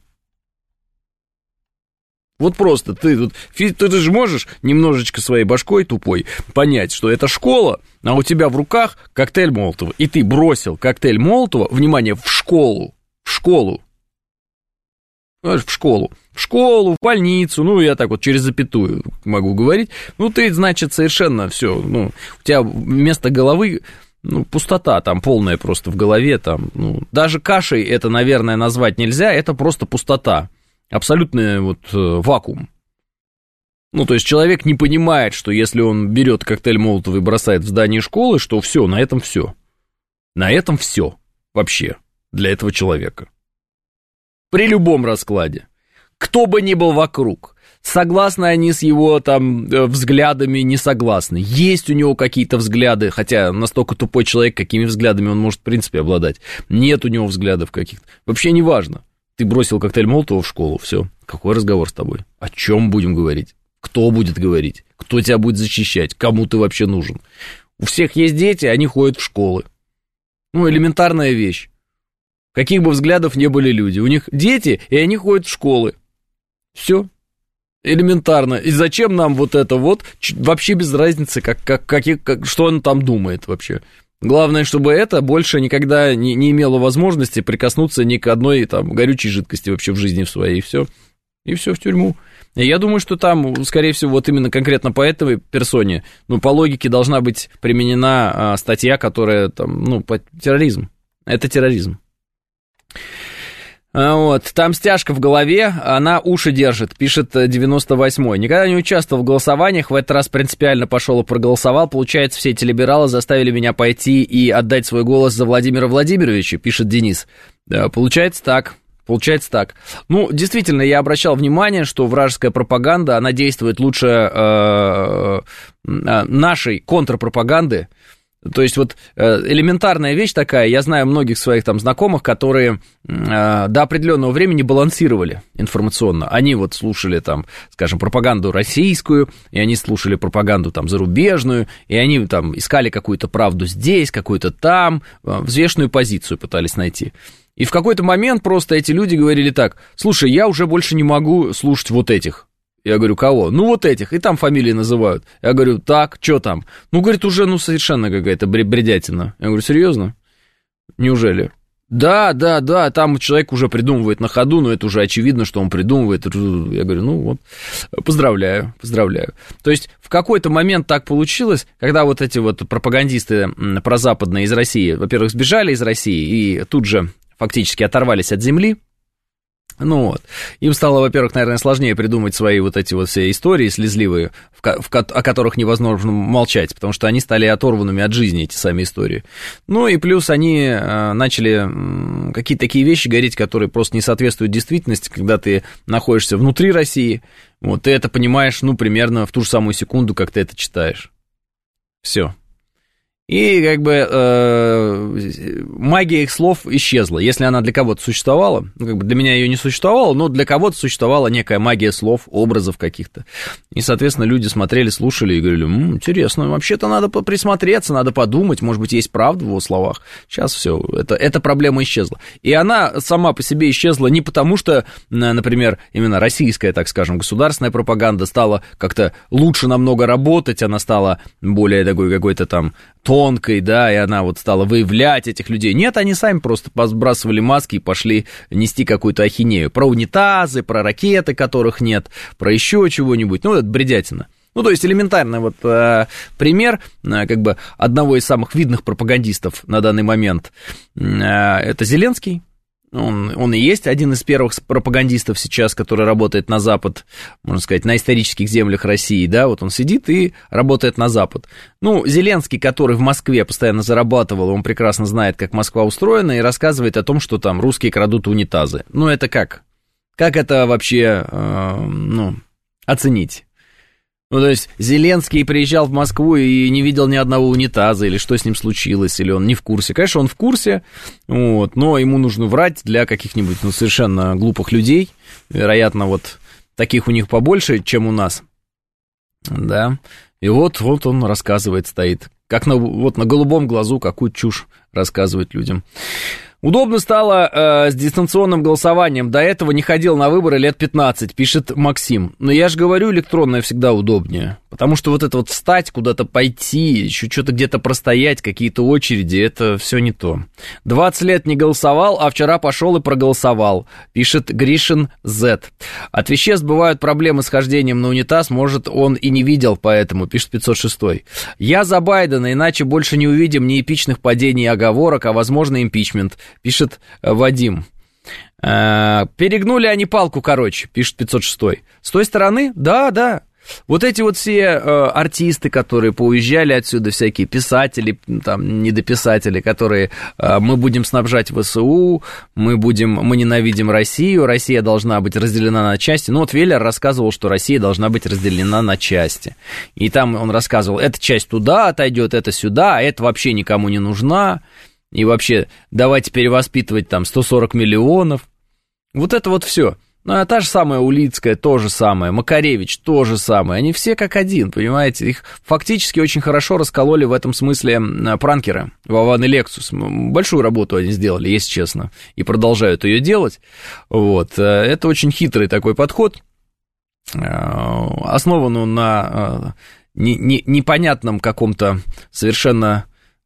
Вот просто ты тут, ты, ты же можешь немножечко своей башкой тупой понять, что это школа, а у тебя в руках коктейль Молотова, и ты бросил коктейль Молотова, внимание, в школу, в школу, в школу, в школу, в больницу, ну, я так вот через запятую могу говорить, ну, ты, значит, совершенно все, ну, у тебя вместо головы, ну, пустота там полная просто в голове, там, ну, даже кашей это, наверное, назвать нельзя, это просто пустота. Абсолютный вот вакуум. Ну, то есть человек не понимает, что если он берет коктейль Молотова и бросает в здание школы, что все, на этом все. На этом все вообще для этого человека. При любом раскладе. Кто бы ни был вокруг, согласны они с его там взглядами, не согласны. Есть у него какие-то взгляды, хотя настолько тупой человек, какими взглядами он может в принципе обладать. Нет у него взглядов каких-то. Вообще не важно. Ты бросил коктейль Молотова в школу, все, какой разговор с тобой? О чем будем говорить? Кто будет говорить? Кто тебя будет защищать? Кому ты вообще нужен? У всех есть дети, они ходят в школы. Ну, элементарная вещь. Каких бы взглядов не были люди. У них дети, и они ходят в школы. Все. Элементарно. И зачем нам вот это вот? Вообще без разницы, как, как, как, как, что он там думает вообще. Главное, чтобы это больше никогда не, не имело возможности прикоснуться ни к одной там горючей жидкости вообще в жизни в своей, и все. И все в тюрьму. И я думаю, что там, скорее всего, вот именно конкретно по этой персоне, ну, по логике должна быть применена а, статья, которая там, ну, по терроризм. Это терроризм. Вот, там стяжка в голове, она уши держит, пишет девяносто восьмой. Никогда не участвовал в голосованиях, в этот раз принципиально пошел и проголосовал. Получается, все эти либералы заставили меня пойти и отдать свой голос за Владимира Владимировича, пишет Денис. Да, получается так. Получается так. Ну, действительно, я обращал внимание, что вражеская пропаганда, она действует лучше э, э, нашей контрпропаганды. То есть вот элементарная вещь такая, я знаю многих своих там знакомых, которые э, до определенного времени балансировали информационно. Они вот слушали там, скажем, пропаганду российскую, и они слушали пропаганду там зарубежную, и они там искали какую-то правду здесь, какую-то там, взвешенную позицию пытались найти. И в какой-то момент просто эти люди говорили так: слушай, я уже больше не могу слушать вот этих. Я говорю, кого? Ну, вот этих, и там фамилии называют. Я говорю, так, что там? Ну, говорит, уже, ну, совершенно какая-то бредятина. Я говорю, серьезно? Неужели? Да, да, да, там человек уже придумывает на ходу, но это уже очевидно, что он придумывает. Я говорю, ну, вот, поздравляю, поздравляю. То есть в какой-то момент так получилось, когда вот эти вот пропагандисты прозападные из России, во-первых, сбежали из России и тут же фактически оторвались от земли. Ну вот, им стало, во-первых, наверное, сложнее придумать свои вот эти вот все истории слезливые, в ко- в ко- о которых невозможно молчать, потому что они стали оторванными от жизни, эти сами истории. Ну и плюс они э, начали э, какие-то такие вещи говорить, которые просто не соответствуют действительности, когда ты находишься внутри России, вот, ты это понимаешь, ну, примерно в ту же самую секунду, как ты это читаешь. Все. И как бы э, магия их слов исчезла. Если она для кого-то существовала, ну, как бы для меня ее не существовало, но для кого-то существовала некая магия слов, образов каких-то. И, соответственно, люди смотрели, слушали и говорили: м-м, интересно, вообще-то надо присмотреться, надо подумать, может быть, есть правда в его словах. Сейчас все, это, эта проблема исчезла. И она сама по себе исчезла не потому, что, например, именно российская, так скажем, государственная пропаганда стала как-то лучше намного работать, она стала более такой какой-то там тонкой, да, и она вот стала выявлять этих людей. Нет, они сами просто сбрасывали маски и пошли нести какую-то ахинею. Про унитазы, про ракеты, которых нет, про еще чего-нибудь. Ну, это бредятина. Ну, то есть элементарный вот э, пример э, как бы одного из самых видных пропагандистов на данный момент. Э, это Зеленский. Он, он и есть один из первых пропагандистов сейчас, который работает на Запад, можно сказать, на исторических землях России, да, вот он сидит и работает на Запад. Ну, Зеленский, который в Москве постоянно зарабатывал, он прекрасно знает, как Москва устроена, и рассказывает о том, что там русские крадут унитазы. Ну, это как? Как это вообще, э, ну, оценить? Ну, то есть Зеленский приезжал в Москву и не видел ни одного унитаза, или что с ним случилось, или он не в курсе. Конечно, он в курсе, вот, но ему нужно врать для каких-нибудь, ну, совершенно глупых людей. Вероятно, вот таких у них побольше, чем у нас. Да, и вот, вот он рассказывает, стоит. Как на, вот на голубом глазу какую чушь рассказывает людям. Удобно стало э, с дистанционным голосованием. До этого не ходил на выборы лет пятнадцать, пишет Максим. Но я же говорю, электронное всегда удобнее. Потому что вот это вот встать, куда-то пойти, еще что-то где-то простоять, какие-то очереди, это все не то. двадцать лет не голосовал, а вчера пошел и проголосовал, пишет Гришин З. От веществ бывают проблемы с хождением на унитаз, может, он и не видел, поэтому, пишет пятьсот шесть. Я за Байдена, иначе больше не увидим ни эпичных падений и оговорок, а, возможно, импичмент, пишет Вадим. Перегнули они палку, короче, пишет пятьсот шесть. С той стороны, да, да. Вот эти вот все э, артисты, которые поуезжали отсюда, всякие писатели, там, недописатели, которые э, мы будем снабжать ВСУ, мы будем, мы ненавидим Россию, Россия должна быть разделена на части. Ну, вот Веллер рассказывал, что Россия должна быть разделена на части. И там он рассказывал, эта часть туда отойдет, это сюда, а это вообще никому не нужна. И вообще, давайте перевоспитывать там сто сорок миллионов. Вот это вот все. Ну, а та же самая Улицкая, то же самое, Макаревич, то же самое. Они все как один, понимаете? Их фактически очень хорошо раскололи в этом смысле пранкеры, Вован и Лексус. Большую работу они сделали, если честно, и продолжают ее делать. Вот. Это очень хитрый такой подход. Основан он на непонятном каком-то совершенно...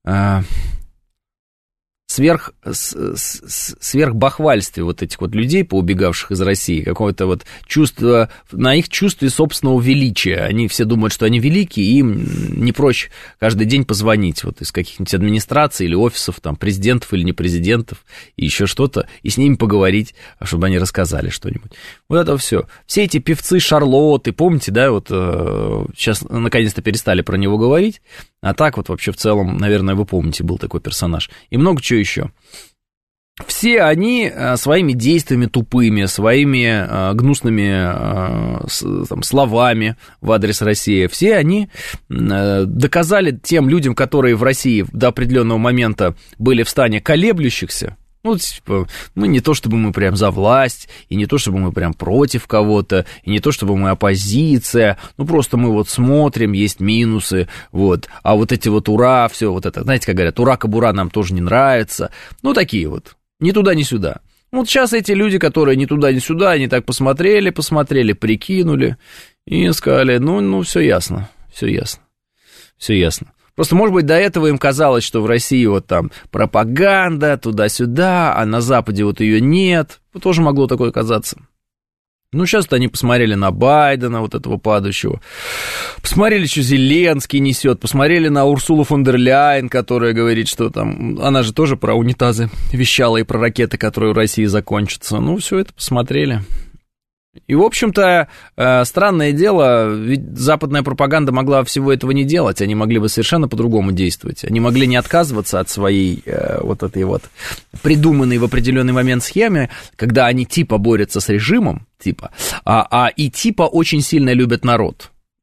Сверх, сверхбахвальстве вот этих вот людей, поубегавших из России, какое-то вот чувство, на их чувстве собственного величия. Они все думают, что они великие, и им не проще каждый день позвонить вот из каких-нибудь администраций или офисов, там, президентов или не президентов, и еще что-то, и с ними поговорить, чтобы они рассказали что-нибудь. Вот это все. Все эти певцы Шарлотты, помните, да, вот сейчас наконец-то перестали про него говорить, а так вот вообще в целом, наверное, вы помните, был такой персонаж. И много чего еще. Все они своими действиями тупыми, своими гнусными там, словами в адрес России, все они доказали тем людям, которые в России до определенного момента были в стане колеблющихся. Ну, типа, мы не то, чтобы мы прям за власть, и не то, чтобы мы прям против кого-то, и не то, чтобы мы оппозиция, ну, просто мы вот смотрим, есть минусы, вот, а вот эти вот ура, все вот это, знаете, как говорят, ура-кабура нам тоже не нравится, ну, такие вот, ни туда, ни сюда. Вот сейчас эти люди, которые ни туда, ни сюда, они так посмотрели, посмотрели, прикинули, и сказали, ну, ну, все ясно, все ясно, все ясно. Просто, может быть, до этого им казалось, что в России вот там пропаганда туда-сюда, а на Западе вот ее нет. Тоже могло такое казаться. Ну, сейчас-то они посмотрели на Байдена, вот этого падающего. Посмотрели, что Зеленский несет. Посмотрели на Урсулу фон дер Ляйен, которая говорит, что там... Она же тоже про унитазы вещала и про ракеты, которые в России закончатся. Ну, все это посмотрели. И, в общем-то, странное дело, ведь западная пропаганда могла всего этого не делать, они могли бы совершенно по-другому действовать, они могли не отказываться от своей вот этой вот придуманной в определенный момент схеме, когда они типа борются с режимом, типа, а, а и типа очень сильно любят народ.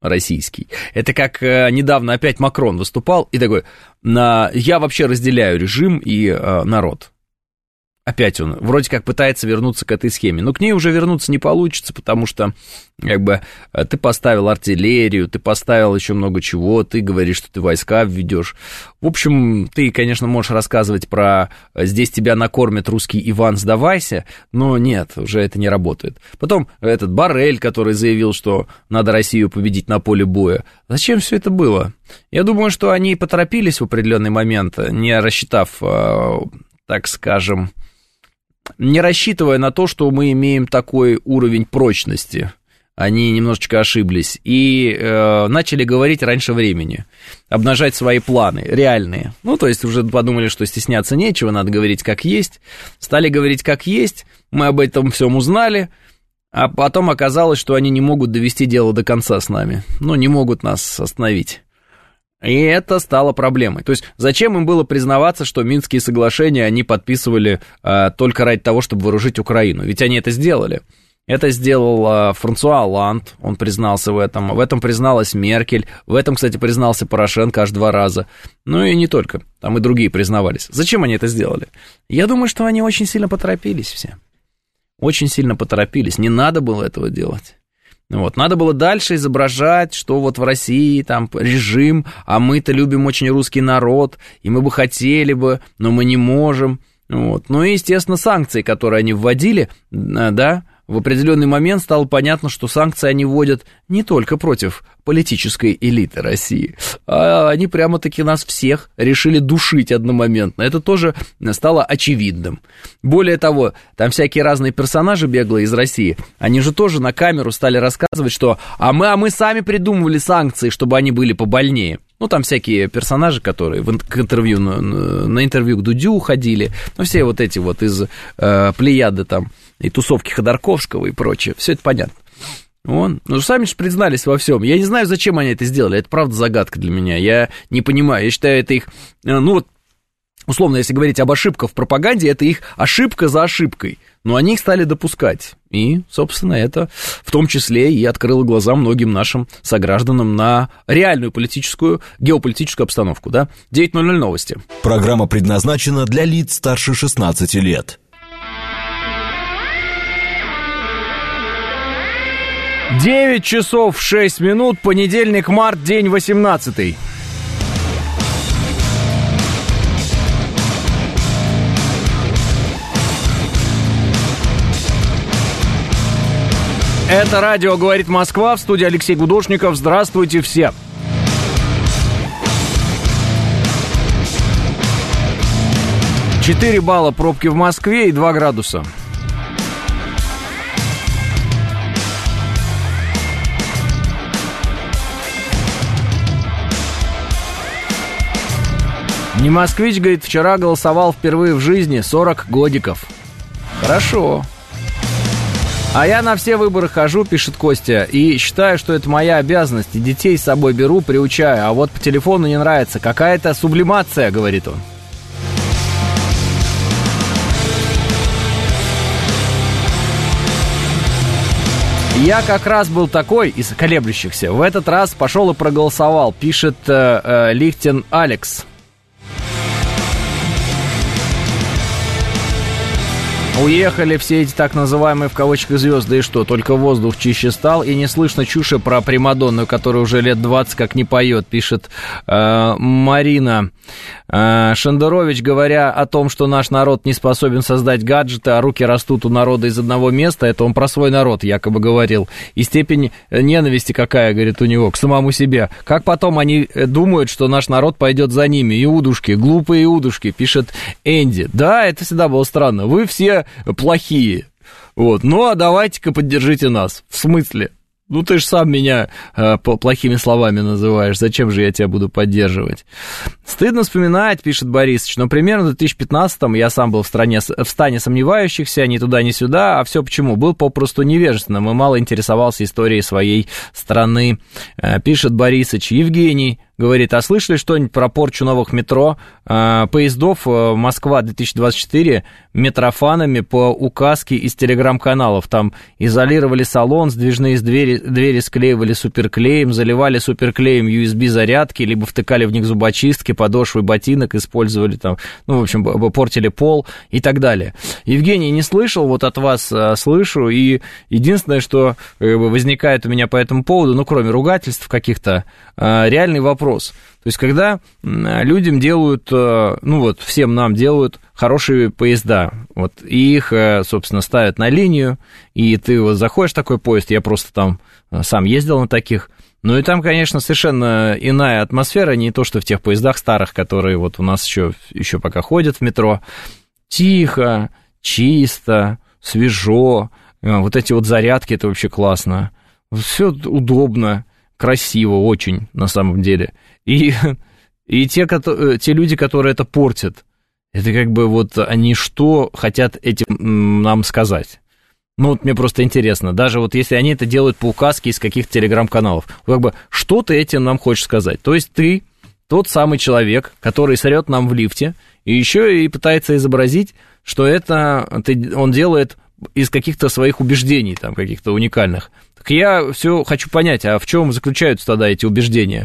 российский. Это как э, недавно опять Макрон выступал и такой, на, я вообще разделяю режим и э, народ. Опять он вроде как пытается вернуться к этой схеме, но к ней уже вернуться не получится, потому что как бы ты поставил артиллерию, ты поставил еще много чего, ты говоришь, что ты войска введешь. В общем, ты, конечно, можешь рассказывать про «здесь тебя накормят, русский Иван, сдавайся», но нет, уже это не работает. Потом этот Боррель, который заявил, что надо Россию победить на поле боя. Зачем все это было? Я думаю, что они поторопились в определенный момент, не рассчитав, так скажем, не рассчитывая на то, что мы имеем такой уровень прочности. Они немножечко ошиблись и э, начали говорить раньше времени, обнажать свои планы, реальные. Ну, то есть уже подумали, что стесняться нечего, надо говорить как есть. Стали говорить как есть, мы об этом всем узнали, а потом оказалось, что они не могут довести дело до конца с нами. Ну, не могут нас остановить. И это стало проблемой. То есть зачем им было признаваться, что Минские соглашения они подписывали э, только ради того, чтобы вооружить Украину? Ведь они это сделали. Это сделал э, Франсуа Олланд, он признался в этом. В этом призналась Меркель. В этом, кстати, признался Порошенко аж два раза. Ну и не только, там и другие признавались. Зачем они это сделали? Я думаю, что они очень сильно поторопились все. Очень сильно поторопились. Не надо было этого делать. Вот. Надо было дальше изображать, что вот в России там режим, а мы-то любим очень русский народ, и мы бы хотели бы, но мы не можем. Вот. Ну и, естественно, санкции, которые они вводили, да, в определенный момент стало понятно, что санкции они вводят не только против политической элиты России, а они прямо-таки нас всех решили душить одномоментно. Это тоже стало очевидным. Более того, там всякие разные персонажи беглые из России, они же тоже на камеру стали рассказывать, что «а мы, а мы сами придумывали санкции, чтобы они были побольнее». Ну, там всякие персонажи, которые в к интервью, на, на интервью к Дудю ходили, ну, все вот эти вот из э, плеяды там, и тусовки Ходорковского и прочее, все это понятно. Вон. Ну, сами же признались во всем. Я не знаю, зачем они это сделали, это правда загадка для меня, я не понимаю, я считаю, это их, ну, вот, условно, если говорить об ошибках в пропаганде, это их ошибка за ошибкой, но они их стали допускать. И, собственно, это в том числе и открыло глаза многим нашим согражданам на реальную политическую, геополитическую обстановку, да? девять ноль ноль новости. Программа предназначена для лиц старше шестнадцати лет. девять часов шесть минут, понедельник, март, день восемнадцатый. Это радио «Говорит Москва», в студии Алексей Гудошников. Здравствуйте все. четыре балла пробки в Москве и два градуса. Не москвич, говорит, вчера голосовал впервые в жизни, сорок годиков. Хорошо. А я на все выборы хожу, пишет Костя, и считаю, что это моя обязанность, и детей с собой беру, приучаю, а вот по телефону не нравится. Какая-то сублимация, говорит он. Я как раз был такой из колеблющихся. В этот раз пошел и проголосовал, пишет э, э, Лихтен Алекс. Уехали все эти так называемые в кавычках звезды, и что, только воздух чище стал, и не слышно чуши про Примадонну, которая уже лет двадцать как не поет, пишет э, Марина. Э, Шендерович, говоря о том, что наш народ не способен создать гаджеты, а руки растут у народа из одного места, это он про свой народ якобы говорил. И степень ненависти какая, говорит, у него к самому себе. Как потом они думают, что наш народ пойдет за ними? Иудушки, глупые иудушки, пишет Энди. Да, это всегда было странно. Вы все плохие. Вот. Ну, а давайте-ка поддержите нас. В смысле? Ну, ты же сам меня э, плохими словами называешь. Зачем же я тебя буду поддерживать? Стыдно вспоминать, пишет Борисович, но примерно в две тысячи пятнадцатом я сам был в, стране, в стане сомневающихся, ни туда, ни сюда. А все почему? Был попросту невежественным и мало интересовался историей своей страны. Э, пишет Борисович. Евгений говорит, а слышали что-нибудь про порчу новых метро, э, поездов э, Москва-две тысячи двадцать четыре Митрофанами по указке из телеграм-каналов? Там изолировали салон, сдвижные двери, двери склеивали суперклеем, заливали суперклеем ю эс би-зарядки, либо втыкали в них зубочистки, подошвы ботинок использовали там, ну, в общем, портили пол и так далее. Евгений, не слышал, вот от вас а, слышу, и единственное, что э, возникает у меня по этому поводу, ну, кроме ругательств каких-то, э, реальный вопрос. То есть, когда людям делают, э, ну, вот, всем нам делают хорошие поезда, вот, и их, э, собственно, ставят на линию, и ты вот заходишь в такой поезд, я просто там сам ездил на таких, ну, и там, конечно, совершенно иная атмосфера, не то, что в тех поездах старых, которые вот у нас еще, еще пока ходят в метро. Тихо, чисто, свежо, вот эти вот зарядки, это вообще классно. Все удобно, красиво очень, на самом деле. И, и те, те люди, которые это портят, это как бы вот они что хотят этим нам сказать? Ну, вот мне просто интересно, даже вот если они это делают по указке из каких-то телеграм-каналов, как бы, что ты этим нам хочешь сказать? То есть ты тот самый человек, который сорет нам в лифте, и еще и пытается изобразить, что это ты, он делает из каких-то своих убеждений, там, каких-то уникальных. Так я все хочу понять, а в чем заключаются тогда эти убеждения?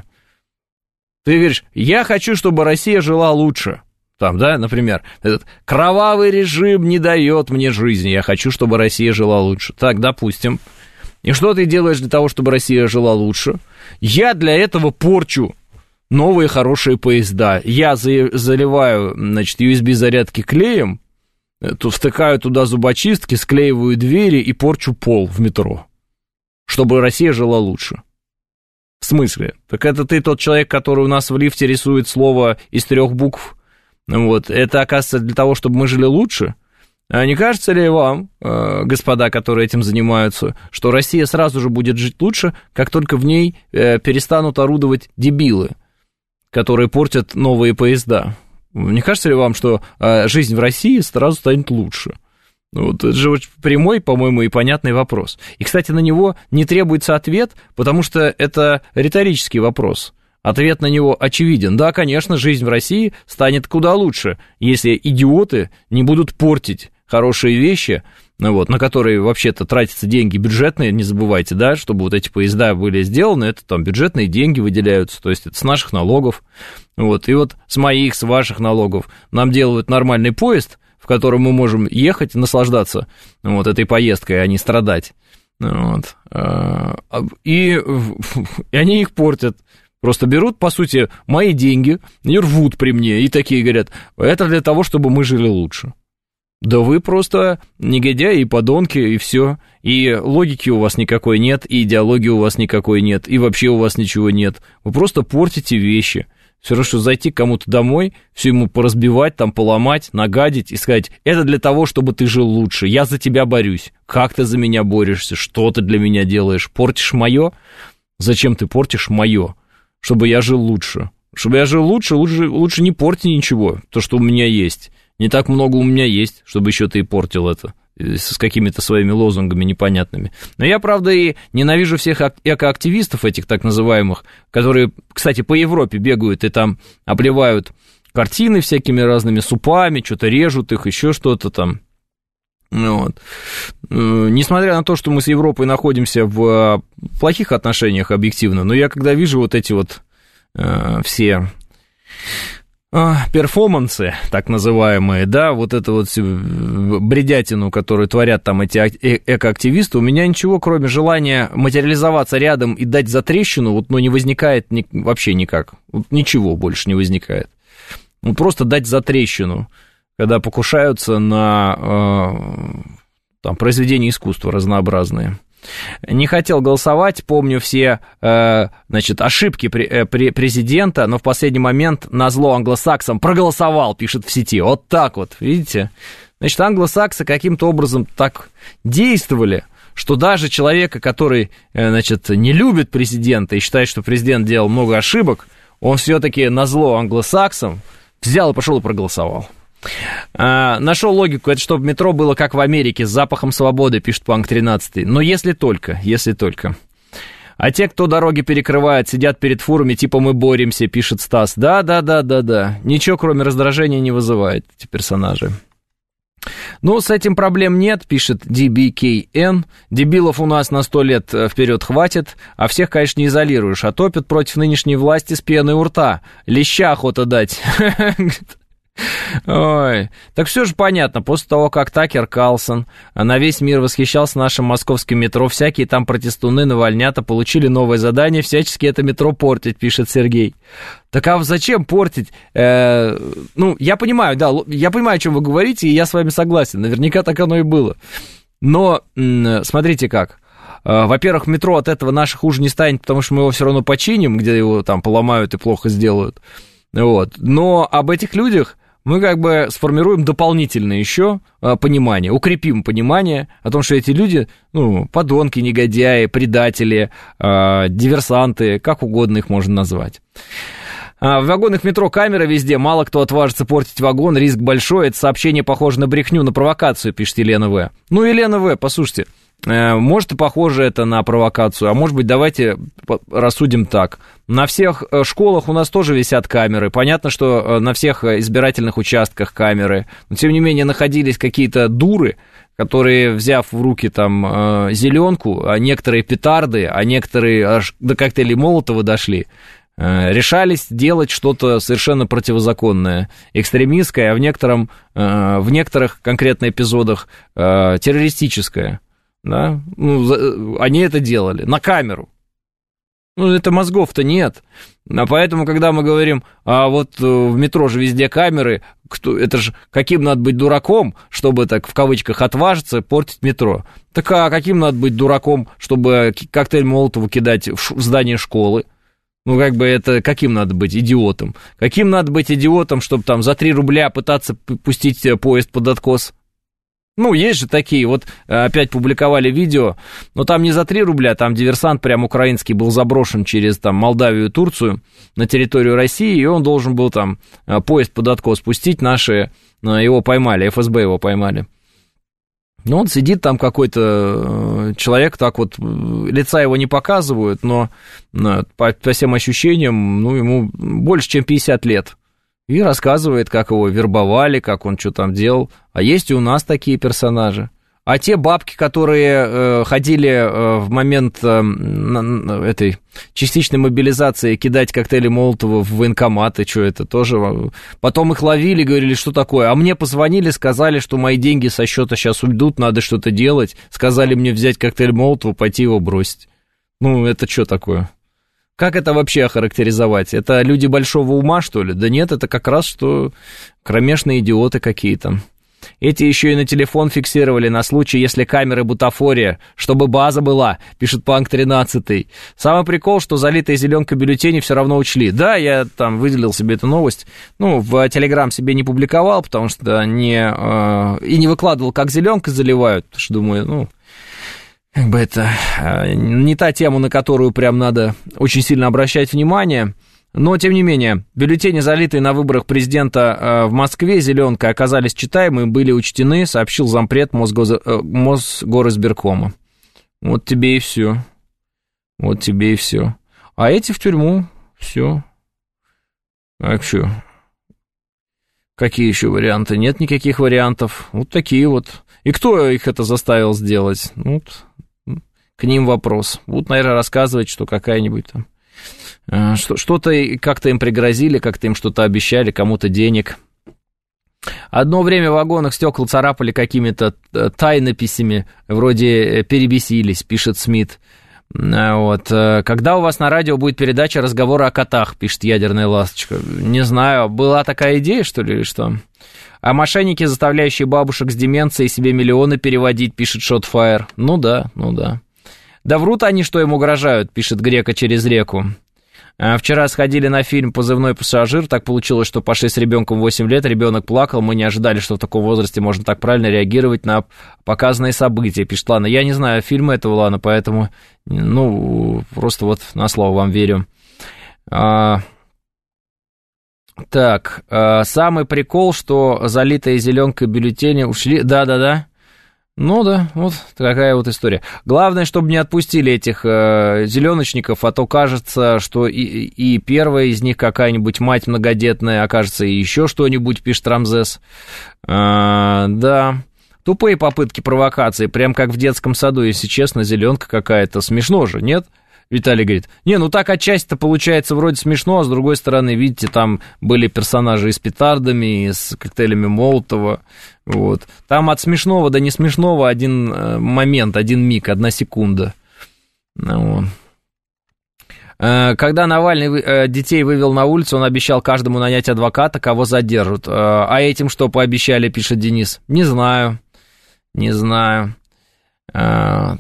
Ты говоришь, я хочу, чтобы Россия жила лучше. Там, да, например, этот кровавый режим не дает мне жизни, я хочу, чтобы Россия жила лучше. Так, допустим. И что ты делаешь для того, чтобы Россия жила лучше? Я для этого порчу новые хорошие поезда. Я заливаю, значит, ю эс би-зарядки клеем, то втыкаю туда зубочистки, склеиваю двери и порчу пол в метро, чтобы Россия жила лучше. В смысле? Так это ты тот человек, который у нас в лифте рисует слово из трех букв. Вот. Это, оказывается, для того, чтобы мы жили лучше. А не кажется ли вам, господа, которые этим занимаются, что Россия сразу же будет жить лучше, как только в ней перестанут орудовать дебилы, которые портят новые поезда? Не кажется ли вам, что жизнь в России сразу станет лучше? Вот это же очень прямой, по-моему, и понятный вопрос. И, кстати, на него не требуется ответ, потому что это риторический вопрос. Ответ на него очевиден. Да, конечно, жизнь в России станет куда лучше, если идиоты не будут портить хорошие вещи, вот, на которые вообще-то тратятся деньги бюджетные, не забывайте, да, чтобы вот эти поезда были сделаны, это там бюджетные деньги выделяются, то есть это с наших налогов. Вот, и вот с моих, с ваших налогов нам делают нормальный поезд, в котором мы можем ехать и наслаждаться вот этой поездкой, а не страдать. Вот. И, и они их портят. Просто берут, по сути, мои деньги и рвут при мне, и такие говорят, это для того, чтобы мы жили лучше. Да вы просто негодяи и подонки, и все. И логики у вас никакой нет, и идеологии у вас никакой нет, и вообще у вас ничего нет. Вы просто портите вещи. Все равно, что зайти к кому-то домой, все ему поразбивать, там поломать, нагадить и сказать, это для того, чтобы ты жил лучше, я за тебя борюсь. Как ты за меня борешься, что ты для меня делаешь, портишь мое? Зачем ты портишь мое? Чтобы я жил лучше. Чтобы я жил лучше, лучше, лучше не порти ничего, то, что у меня есть. Не так много у меня есть, чтобы еще ты и портил это с какими-то своими лозунгами непонятными. Но я, правда, и ненавижу всех экоактивистов этих так называемых, которые, кстати, по Европе бегают и там обливают картины всякими разными супами, что-то режут их, еще что-то там. Вот. Несмотря на то, что мы с Европой находимся в плохих отношениях объективно, но я когда вижу вот эти вот э, все э, перформансы, так называемые, да, вот эту вот бредятину, которую творят там эти э- экоактивисты, у меня ничего, кроме желания материализоваться рядом и дать затрещину, вот, ну, не возникает ни, вообще никак, вот, ничего больше не возникает. Ну, просто дать затрещину, когда покушаются на э, там, произведения искусства разнообразные. Не хотел голосовать, помню все э, значит, ошибки при, э, при, президента, но в последний момент назло англосаксам проголосовал, пишет в сети. Вот так вот, видите? Значит, англосаксы каким-то образом так действовали, что даже человека, который э, значит, не любит президента и считает, что президент делал много ошибок, он все-таки назло англосаксам взял и пошел и проголосовал. А, нашел логику, это чтобы метро было как в Америке, с запахом свободы, пишет Панк тринадцать. Но если только, если только. А те, кто дороги перекрывает, сидят перед фурами, типа мы боремся, пишет Стас. Да-да-да-да-да. Ничего, кроме раздражения, не вызывает эти персонажи. Ну, с этим проблем нет, пишет ди би кей эн. Дебилов у нас на сто лет вперед хватит, а всех, конечно, не изолируешь. А топят против нынешней власти с пеной у рта. Леща охота дать. Ой, так все же понятно, после того, как Такер Карлсон на весь мир восхищался нашим московским метро, всякие там протестуны, навальнята получили новое задание всячески это метро портить, пишет Сергей. Так а зачем портить? Э, ну, я понимаю, да, я понимаю, о чем вы говорите, и я с вами согласен, наверняка так оно и было. Но, смотрите как. Во-первых, метро от этого наше хуже не станет, потому что мы его все равно починим, где его там поломают и плохо сделают. Вот. Но об этих людях мы как бы сформируем дополнительно еще понимание, укрепим понимание о том, что эти люди, ну, подонки, негодяи, предатели, диверсанты, как угодно их можно назвать. В вагонах метро камеры везде, мало кто отважится портить вагон, риск большой, это сообщение похоже на брехню, на провокацию, пишет Елена В. Ну, Елена В, послушайте, может, и похоже это на провокацию, а может быть, давайте рассудим так. На всех школах у нас тоже висят камеры. Понятно, что на всех избирательных участках камеры. Но, тем не менее, находились какие-то дуры, которые, взяв в руки там зеленку, а некоторые петарды, а некоторые аж до коктейлей Молотова дошли, решались делать что-то совершенно противозаконное, экстремистское, а в, некотором, в некоторых конкретных эпизодах террористическое. Да? Ну, они это делали на камеру. Ну, это мозгов-то нет. А поэтому, когда мы говорим, а вот в метро же везде камеры, кто, это же каким надо быть дураком, чтобы, так в кавычках, отважиться портить метро? Так а каким надо быть дураком, чтобы коктейль Молотова кидать в здание школы? Ну, как бы это, каким надо быть идиотом? Каким надо быть идиотом, чтобы там за три рубля пытаться пустить поезд под откос? Ну, есть же такие, вот опять публиковали видео, но там не за три рубля, там диверсант прям украинский был заброшен через там Молдавию и Турцию на территорию России, и он должен был там поезд под откос спустить, наши его поймали, эф эс бэ его поймали. Ну, он сидит там какой-то человек, так вот, лица его не показывают, но по, по всем ощущениям, ну, ему больше, чем пятьдесят лет. И рассказывает, как его вербовали, как он что там делал. А есть и у нас такие персонажи. А те бабки, которые э, ходили э, в момент э, на, этой частичной мобилизации кидать коктейли Молотова в военкоматы, что это тоже... Потом их ловили, говорили, что такое. А мне позвонили, сказали, что мои деньги со счета сейчас уйдут, надо что-то делать. Сказали мне взять коктейль Молотова, пойти его бросить. Ну, это что такое? Как это вообще охарактеризовать? Это люди большого ума, что ли? Да нет, это как раз что кромешные идиоты какие-то. Эти еще и на телефон фиксировали на случай, если камеры бутафория, чтобы база была, пишет Панк тринадцать. Самый прикол, что залитые зеленкой бюллетени все равно учли. Да, я там выделил себе эту новость, ну, в Телеграм себе не публиковал, потому что не... Э, и не выкладывал, как зеленкой заливают, потому что думаю, ну... Как бы это не та тема, на которую прям надо очень сильно обращать внимание. Но, тем не менее, бюллетени, залитые на выборах президента в Москве зеленкой, оказались читаемы, были учтены, сообщил зампред Мосгоз... Мосгоризбиркома. Вот тебе и все. Вот тебе и все. А эти в тюрьму. Все. Так что? Какие еще варианты? Нет никаких вариантов. Вот такие вот. И кто их это заставил сделать? Ну, вот. К ним вопрос. Будут, наверное, рассказывать, что какая-нибудь там... Что-то как-то им пригрозили, как-то им что-то обещали, кому-то денег. Одно время в вагонах стекла царапали какими-то тайнописями, вроде «перебесились», пишет Смит. Вот. Когда у вас на радио будет передача разговора о котах, пишет Ядерная ласточка. Не знаю, была такая идея, что ли, или что? А мошенники, заставляющие бабушек с деменцией себе миллионы переводить, пишет Shotfire. Ну да, ну да. Да врут они, что им угрожают, пишет Грека через реку. Вчера сходили на фильм «Позывной пассажир». Так получилось, что пошли с ребенком восемь лет, ребенок плакал. Мы не ожидали, что в таком возрасте можно так правильно реагировать на показанные события, пишет Лана. Я не знаю фильма этого, Лана, поэтому, ну, просто вот на слово вам верю. А, так, а, самый прикол, что залитые зеленкой бюллетени ушли... Да-да-да. Ну да, вот такая вот история. Главное, чтобы не отпустили этих э, зеленочников, а то кажется, что и, и первая из них какая-нибудь мать многодетная, окажется и еще что-нибудь, пишет Рамзес. А, да, тупые попытки провокации, прям как в детском саду, если честно, зеленка какая-то. Смешно же, нет? Виталий говорит, не, ну так отчасти-то получается вроде смешно, а с другой стороны, видите, там были персонажи и с петардами, и с коктейлями Молотова, вот. Там от смешного до не смешного один момент, один миг, одна секунда. Вот. Когда Навальный детей вывел на улицу, он обещал каждому нанять адвоката, кого задержат. А этим что пообещали, пишет Денис? Не знаю, не знаю. Вот.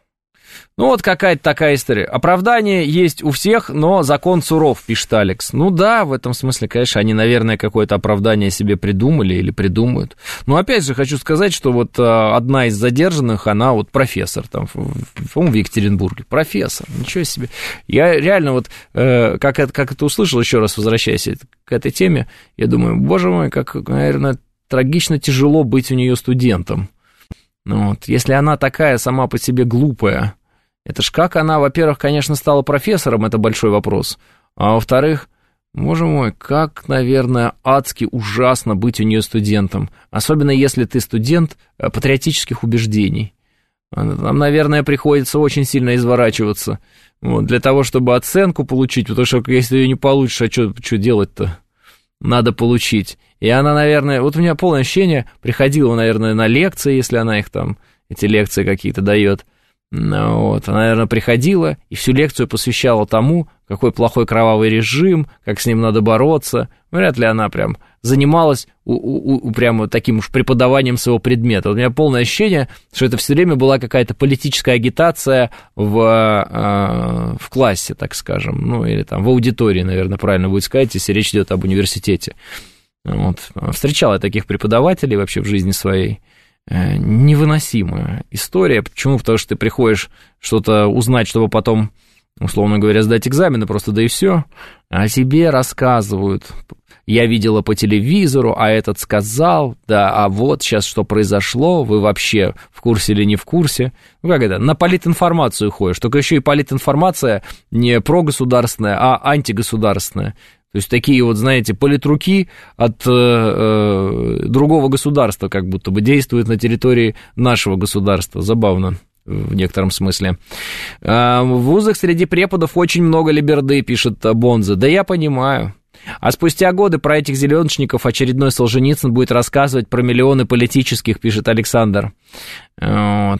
Ну, вот какая-то такая история. Оправдание есть у всех, но закон суров, пишет Алекс. Ну да, в этом смысле, конечно, они, наверное, какое-то оправдание себе придумали или придумают. Но опять же хочу сказать, что вот одна из задержанных, она вот профессор, там, по-моему, в Екатеринбурге. Профессор, ничего себе. Я реально вот, как это, как это услышал, еще раз возвращаясь к этой теме, я думаю, боже мой, как, наверное, трагично тяжело быть у нее студентом. Ну, вот, если она такая сама по себе глупая, это ж как она, во-первых, конечно, стала профессором, это большой вопрос, а во-вторых, боже мой, как, наверное, адски ужасно быть у нее студентом, особенно если ты студент патриотических убеждений. Там, наверное, приходится очень сильно изворачиваться, вот, для того, чтобы оценку получить, потому что если ее не получишь, а что делать-то? Надо получить. И она, наверное, вот у меня полное ощущение, приходила, наверное, на лекции, если она их там, эти лекции какие-то дает. Ну, вот, она, наверное, приходила и всю лекцию посвящала тому, какой плохой кровавый режим, как с ним надо бороться. Вряд ли она прям занималась у, у, у, прямо таким уж преподаванием своего предмета. Вот у меня полное ощущение, что это все время была какая-то политическая агитация в, э, в классе, так скажем, ну, или там в аудитории, наверное, правильно будет сказать, если речь идет об университете. Вот. Встречал я таких преподавателей вообще в жизни своей. Невыносимая история. Почему? Потому что ты приходишь что-то узнать, чтобы потом, условно говоря, сдать экзамены, просто да и все, а тебе рассказывают. Я видела по телевизору, а этот сказал, да, а вот сейчас что произошло, вы вообще в курсе или не в курсе? Ну, как это, на политинформацию ходишь, только еще и политинформация не прогосударственная, а антигосударственная. То есть такие вот, знаете, политруки от э, э, другого государства как будто бы действуют на территории нашего государства. Забавно в некотором смысле. Э, в вузах среди преподов очень много либерды, пишет Бонза. Да я понимаю. А спустя годы про этих зеленочников очередной Солженицын будет рассказывать про миллионы политических, пишет Александр. Вот.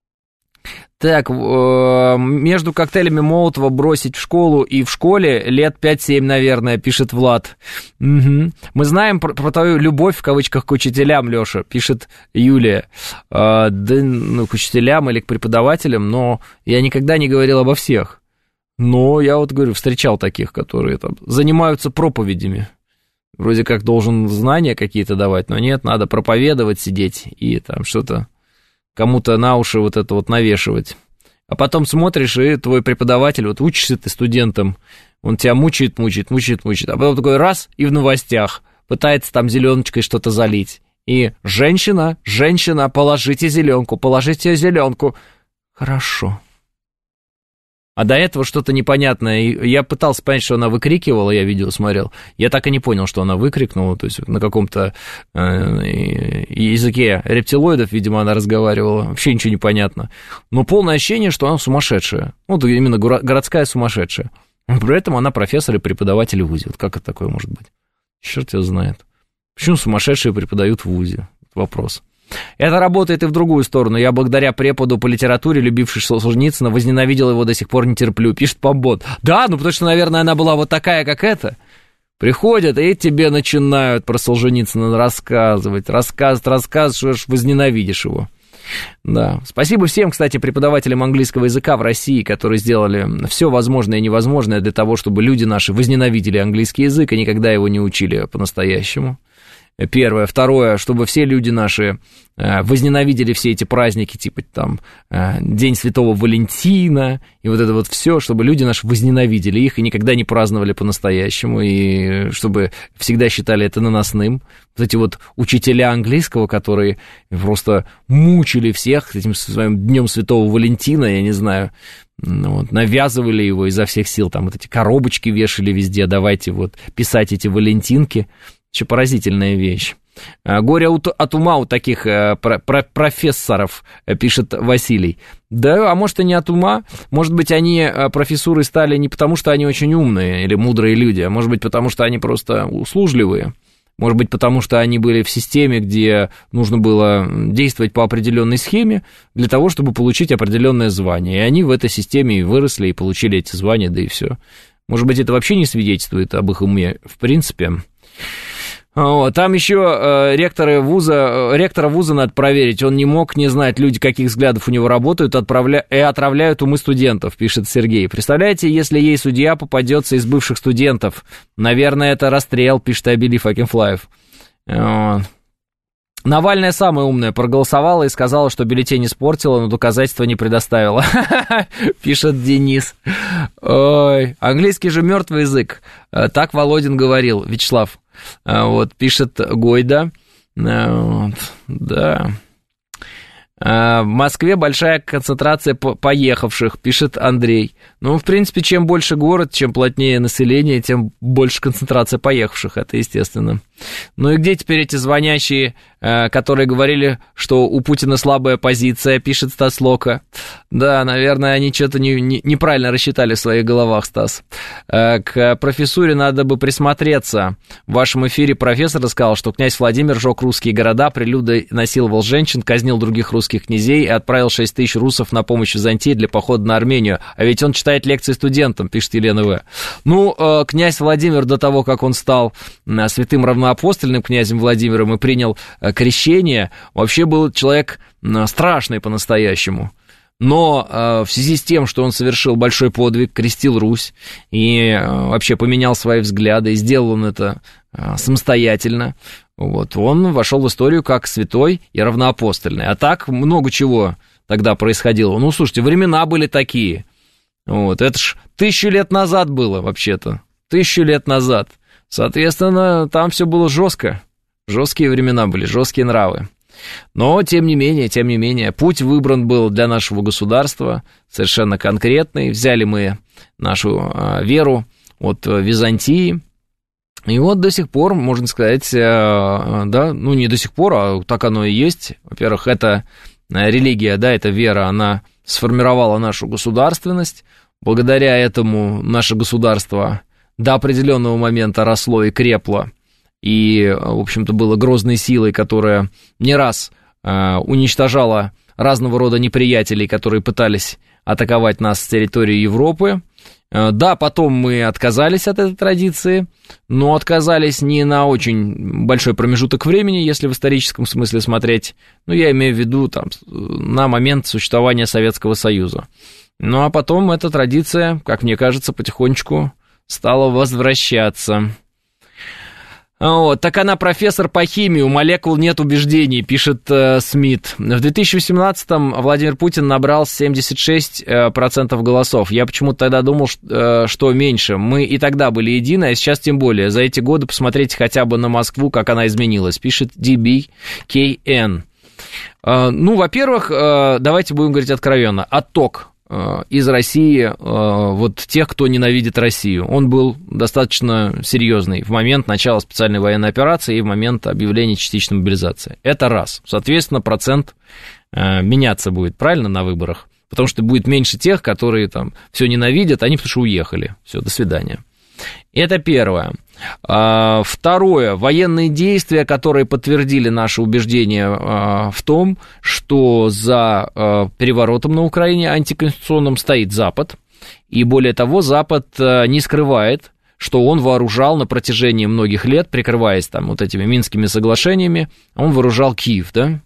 Так, между коктейлями Молотова бросить в школу и в школе лет пять-семь, наверное, пишет Влад. Угу. Мы знаем про, про твою любовь, в кавычках, к учителям, Леша, пишет Юлия. А, да, ну, к учителям или к преподавателям, но я никогда не говорил обо всех. Но я вот говорю, встречал таких, которые там занимаются проповедями. Вроде как должен знания какие-то давать, но нет, надо проповедовать, сидеть и там что-то кому-то на уши вот это вот навешивать. А потом смотришь, и твой преподаватель, вот учишься ты студентом, он тебя мучает, мучает, мучает, мучает, а потом такой раз, и в новостях пытается там зеленочкой что-то залить. И женщина, женщина, положите зеленку, положите зеленку. Хорошо. А до этого что-то непонятное. Я пытался понять, что она выкрикивала, я видео смотрел. Я так и не понял, что она выкрикнула. То есть на каком-то э, языке рептилоидов, видимо, она разговаривала. Вообще ничего не понятно. Но полное ощущение, что она сумасшедшая. Вот именно городская сумасшедшая. При этом она профессор и преподаватель в вузе. Вот как это такое может быть? Черт его знает. Почему сумасшедшие преподают в вузе? Вопрос. Это работает и в другую сторону. Я благодаря преподу по литературе, любивший Солженицына, возненавидел его, до сих пор не терплю, пишет Помбот. Да, ну потому что, наверное, она была вот такая, как эта. Приходят и тебе начинают про Солженицына рассказывать, рассказывать, рассказывать, что ж возненавидишь его. Да. Спасибо всем, кстати, преподавателям английского языка в России, которые сделали все возможное и невозможное для того, чтобы люди наши возненавидели английский язык и никогда его не учили по-настоящему. Первое. Второе, чтобы все люди наши возненавидели все эти праздники, типа там День Святого Валентина и вот это вот все, чтобы люди наши возненавидели их и никогда не праздновали по-настоящему, и чтобы всегда считали это наносным. Вот эти вот учителя английского, которые просто мучили всех этим своим Днем Святого Валентина, я не знаю, вот, навязывали его изо всех сил, там вот эти коробочки вешали везде, давайте вот писать эти валентинки. Очень поразительная вещь. Горе от ума у таких профессоров, пишет Василий. Да, а может и не от ума, может быть, они профессурой стали не потому, что они очень умные или мудрые люди, а может быть, потому что они просто услужливые. Может быть, потому что они были в системе, где нужно было действовать по определенной схеме для того, чтобы получить определенное звание. И они в этой системе и выросли, и получили эти звания, да и все. Может быть, это вообще не свидетельствует об их уме в принципе. Там еще э, ректора вуза, ректора вуза надо проверить, он не мог не знать, люди каких взглядов у него работают, отправля... и отравляют умы студентов, пишет Сергей. Представляете, если ей судья попадется из бывших студентов, наверное, это расстрел, пишет I Believe I Can Fly. Вот. Навальная самая умная, проголосовала и сказала, что бюллетень испортила, но доказательства не предоставила. Пишет Денис. Ой, английский же мертвый язык. Так Володин говорил, Вячеслав. Вот, пишет Гойда. Вот, да. В Москве большая концентрация поехавших, пишет Андрей. Ну, в принципе, чем больше город, чем плотнее население, тем больше концентрация поехавших, это естественно. Ну и где теперь эти звонящие, которые говорили, что у Путина слабая позиция, пишет Стас Лока? Да, наверное, они что-то не, не, неправильно рассчитали в своих головах, Стас. К профессуре надо бы присмотреться. В вашем эфире профессор рассказал, что князь Владимир жег русские города, прилюдно насиловал женщин, казнил других русских князей и отправил шесть тысяч русов на помощь Византии для похода на Армению. А ведь он читает лекции студентам, пишет Елена В. Ну, князь Владимир до того, как он стал святым равноапостольным князем Владимиром и принял крещение, вообще был человек страшный по-настоящему. Но э, в связи с тем, что он совершил большой подвиг, крестил Русь и э, вообще поменял свои взгляды, и сделал он это э, самостоятельно, вот, он вошел в историю как святой и равноапостольный. А так много чего тогда происходило. Ну, слушайте, времена были такие. Вот, это ж тысячу лет назад было вообще-то. Тысячу лет назад. Соответственно, там все было жестко. Жесткие времена были, жесткие нравы. Но, тем не менее, тем не менее, путь выбран был для нашего государства совершенно конкретный. Взяли мы нашу э, веру от Византии. И вот до сих пор, можно сказать, э, да, ну не до сих пор, а так оно и есть. Во-первых, эта религия, да, эта вера, она сформировала нашу государственность. Благодаря этому наше государство до определенного момента росло и крепло. И, в общем-то, было грозной силой, которая не раз э, уничтожала разного рода неприятелей, которые пытались атаковать нас с территории Европы. Э, да, потом мы отказались от этой традиции, но отказались не на очень большой промежуток времени, если в историческом смысле смотреть. Ну, я имею в виду там, на момент существования Советского Союза. Ну, а потом эта традиция, как мне кажется, потихонечку стала возвращаться. Вот, так она профессор по химии, у молекул нет убеждений, пишет э, Смит. В две тысячи восемнадцатом Владимир Путин набрал семьдесят шесть процентов голосов. Я почему-то тогда думал, что, э, что меньше. Мы и тогда были едины, а сейчас тем более. За эти годы посмотрите хотя бы на Москву, как она изменилась, пишет ди би кей эн. Э, ну, во-первых, э, давайте будем говорить откровенно. Отток из России, вот тех, кто ненавидит Россию, он был достаточно серьезный в момент начала специальной военной операции и в момент объявления частичной мобилизации. Это раз. Соответственно, процент меняться будет, правильно, на выборах? Потому что будет меньше тех, которые там все ненавидят, они потому что уехали. Все, до свидания. Это первое. Второе. Военные действия, которые подтвердили наше убеждение в том, что за переворотом на Украине антиконституционным стоит Запад. И более того, Запад не скрывает, что он вооружал на протяжении многих лет, прикрываясь там вот этими Минскими соглашениями, он вооружал Киев, да?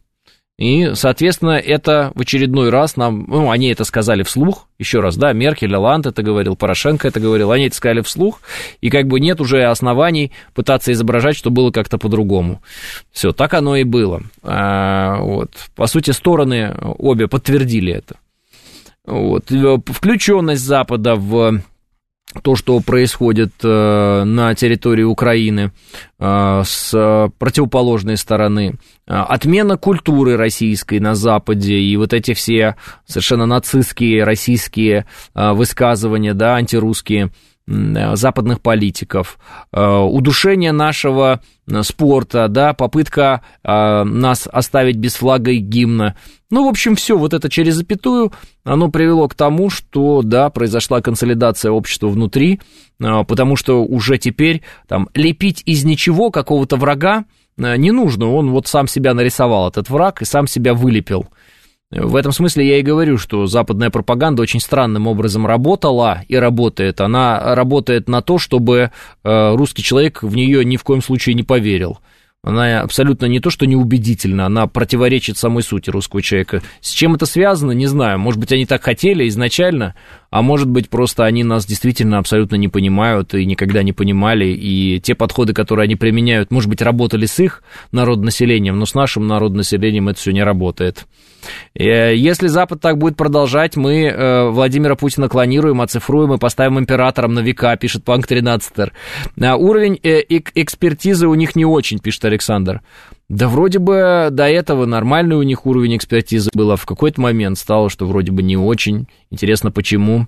И, соответственно, это в очередной раз нам, ну, они это сказали вслух, еще раз, да, Меркель, Оланд это говорил, Порошенко это говорил, они это сказали вслух, и как бы нет уже оснований пытаться изображать, что было как-то по-другому. Все, так оно и было. А, вот. По сути, стороны обе подтвердили это. Вот. Включенность Запада в то, что происходит э, на территории Украины э, с противоположной стороны, э, отмена культуры российской на Западе и вот эти все совершенно нацистские российские э, высказывания, да, антирусские э, западных политиков, э, удушение нашего спорта, да, попытка э, нас оставить без флага и гимна. Ну, в общем, все вот это через запятую, оно привело к тому, что, да, произошла консолидация общества внутри, потому что уже теперь там лепить из ничего какого-то врага не нужно, он вот сам себя нарисовал, этот враг, и сам себя вылепил. В этом смысле я и говорю, что западная пропаганда очень странным образом работала и работает. Она работает на то, чтобы русский человек в нее ни в коем случае не поверил. Она абсолютно не то, что неубедительна, она противоречит самой сути русского человека. С чем это связано, не знаю. Может быть, они так хотели изначально, а может быть, просто они нас действительно абсолютно не понимают и никогда не понимали, и те подходы, которые они применяют, может быть, работали с их народонаселением, но с нашим народонаселением это все не работает. Если Запад так будет продолжать, мы Владимира Путина клонируем, оцифруем и поставим императором на века, пишет Панк тринадцать эр. Уровень экспертизы у них не очень, пишет Александр. Да вроде бы до этого нормальный у них уровень экспертизы был, а в какой-то момент стало, что вроде бы не очень. Интересно, почему.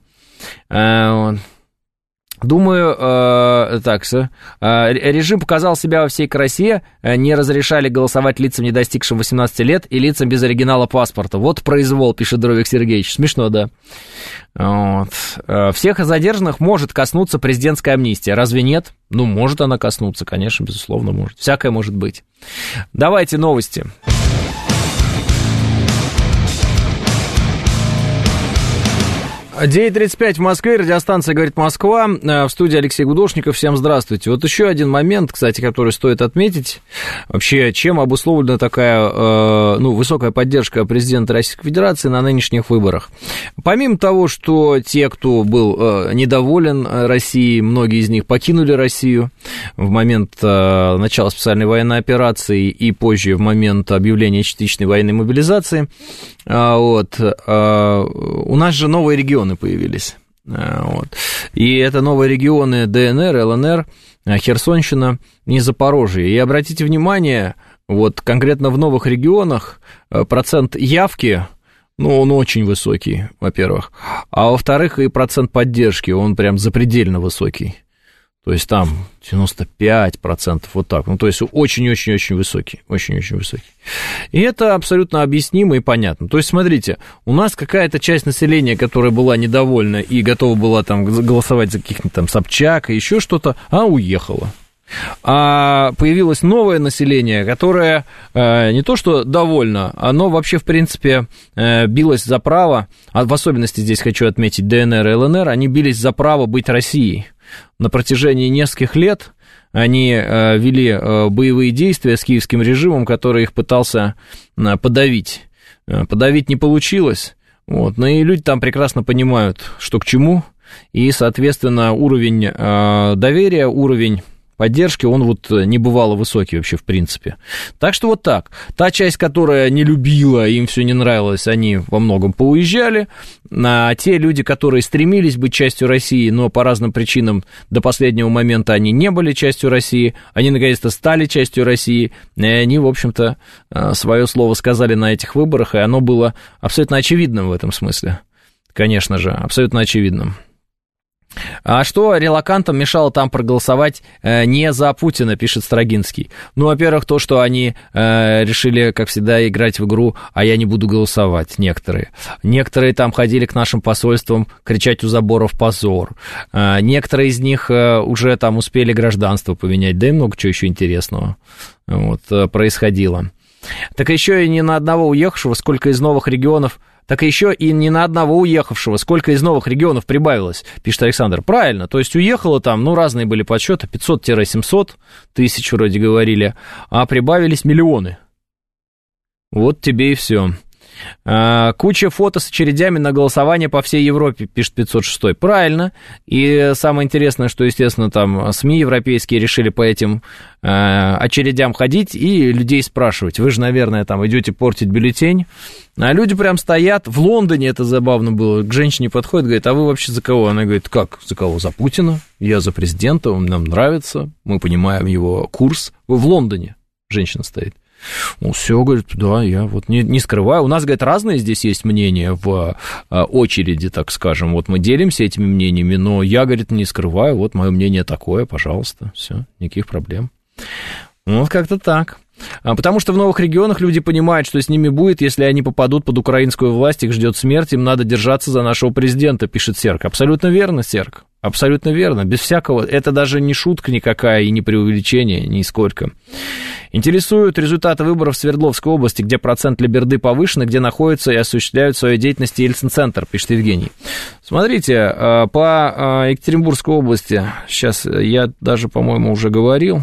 Думаю, э, так, э, режим показал себя во всей красе, не разрешали голосовать лицам, не достигшим восемнадцати лет, и лицам без оригинала паспорта. Вот произвол, пишет Дровик Сергеевич. Смешно, да. Вот. Всех задержанных может коснуться президентская амнистия. Разве нет? Ну, может она коснуться, конечно, безусловно, может. Всякое может быть. Давайте новости. девять тридцать пять в Москве, радиостанция «Говорит Москва», в студии Алексей Гудошников, всем здравствуйте. Вот еще один момент, кстати, который стоит отметить, вообще, чем обусловлена такая, ну, высокая поддержка президента Российской Федерации на нынешних выборах. Помимо того, что те, кто был недоволен Россией, многие из них покинули Россию в момент начала специальной военной операции и позже в момент объявления частичной военной мобилизации, вот, у нас же новые регионы появились. Вот. И это новые регионы ДНР, ЛНР, Херсонщина и Запорожье. И обратите внимание, вот конкретно в новых регионах процент явки, ну, он очень высокий, во-первых. А во-вторых, и процент поддержки, он прям запредельно высокий. То есть там девяносто пять процентов, вот так. Ну, то есть очень-очень-очень высокий, очень-очень высокий. И это абсолютно объяснимо и понятно. То есть, смотрите, у нас какая-то часть населения, которая была недовольна и готова была там голосовать за каких-нибудь там Собчак и еще что-то, а уехала. А появилось новое население, которое э, не то что довольно, оно вообще, в принципе, э, билось за право, а в особенности здесь хочу отметить ДНР и ЛНР, они бились за право быть Россией. На протяжении нескольких лет они э, вели э, боевые действия с киевским режимом, который их пытался э, подавить. Э, подавить не получилось, вот, но и люди там прекрасно понимают, что к чему, и, соответственно, уровень э, доверия, уровень поддержки, он вот небывало высокий вообще в принципе. Так что вот так. Та часть, которая не любила, им все не нравилось, они во многом поуезжали. А те люди, которые стремились быть частью России, но по разным причинам до последнего момента они не были частью России, они наконец-то стали частью России, и они, в общем-то, свое слово сказали на этих выборах, и оно было абсолютно очевидным в этом смысле. Конечно же, абсолютно очевидным. А что релокантам мешало там проголосовать э, не за Путина, пишет Строгинский? Ну, во-первых, то, что они э, решили, как всегда, играть в игру, а я не буду голосовать, некоторые. Некоторые там ходили к нашим посольствам кричать у заборов «позор». Э, некоторые из них э, уже там успели гражданство поменять, да и много чего еще интересного вот, э, происходило. Так еще и ни на одного уехавшего, сколько из новых регионов... Так еще и ни на одного уехавшего. Сколько из новых регионов прибавилось, пишет Александр. Правильно, то есть уехало там, ну, разные были подсчеты, пятьсот-семьсот тысяч вроде говорили, а прибавились миллионы. Вот тебе и все. А, куча фото с очередями на голосование по всей Европе, пишет пятьсот шестой. Правильно. И самое интересное, что, естественно, там СМИ европейские решили по этим а, очередям ходить и людей спрашивать. Вы же, наверное, там идете портить бюллетень. А люди прям стоят. В Лондоне это забавно было. К женщине подходит, говорит, а вы вообще за кого? Она говорит, как за кого? За Путина. Я за президента, он нам нравится. Мы понимаем его курс. Вы в Лондоне. Женщина стоит. Ну, все, говорит, да, я вот не, не скрываю. У нас, говорит, разные здесь есть мнения в а, очереди, так скажем. Вот мы делимся этими мнениями, но я, говорит, не скрываю. Вот мое мнение такое, пожалуйста. Все, никаких проблем. Вот как-то так. А, потому что в новых регионах люди понимают, что с ними будет, если они попадут под украинскую власть, их ждет смерть, им надо держаться за нашего президента, пишет Серк. Абсолютно верно, Серк. Абсолютно верно. Без всякого... Это даже не шутка никакая и не преувеличение нисколько. Интересуют результаты выборов в Свердловской области, где процент либерды повышен, где находятся и осуществляют свою деятельность Ельцин-центр, пишет Евгений. Смотрите, по Екатеринбургской области, сейчас я даже, по-моему, уже говорил,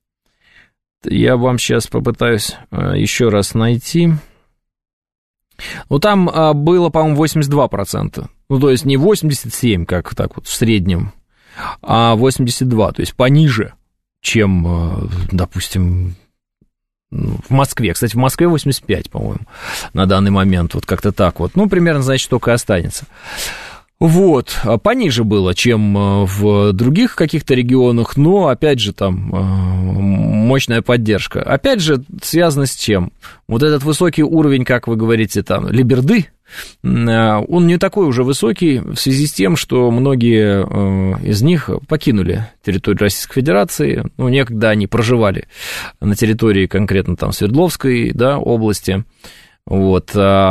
я вам сейчас попытаюсь еще раз найти. Ну, там было, по-моему, восемьдесят два процента. Ну, то есть не восемьдесят семь, как так вот в среднем, а восемьдесят два, то есть пониже, чем, допустим, в Москве. Кстати, в Москве восемьдесят пять, по-моему, на данный момент. Вот как-то так вот. Ну, примерно, значит, только и останется. Вот, пониже было, чем в других каких-то регионах, но, опять же, там мощная поддержка. Опять же, связано с чем? Вот этот высокий уровень, как вы говорите, там, либерды, он не такой уже высокий в связи с тем, что многие из них покинули территорию Российской Федерации, ну, некогда они проживали на территории конкретно там Свердловской, да, области, вот,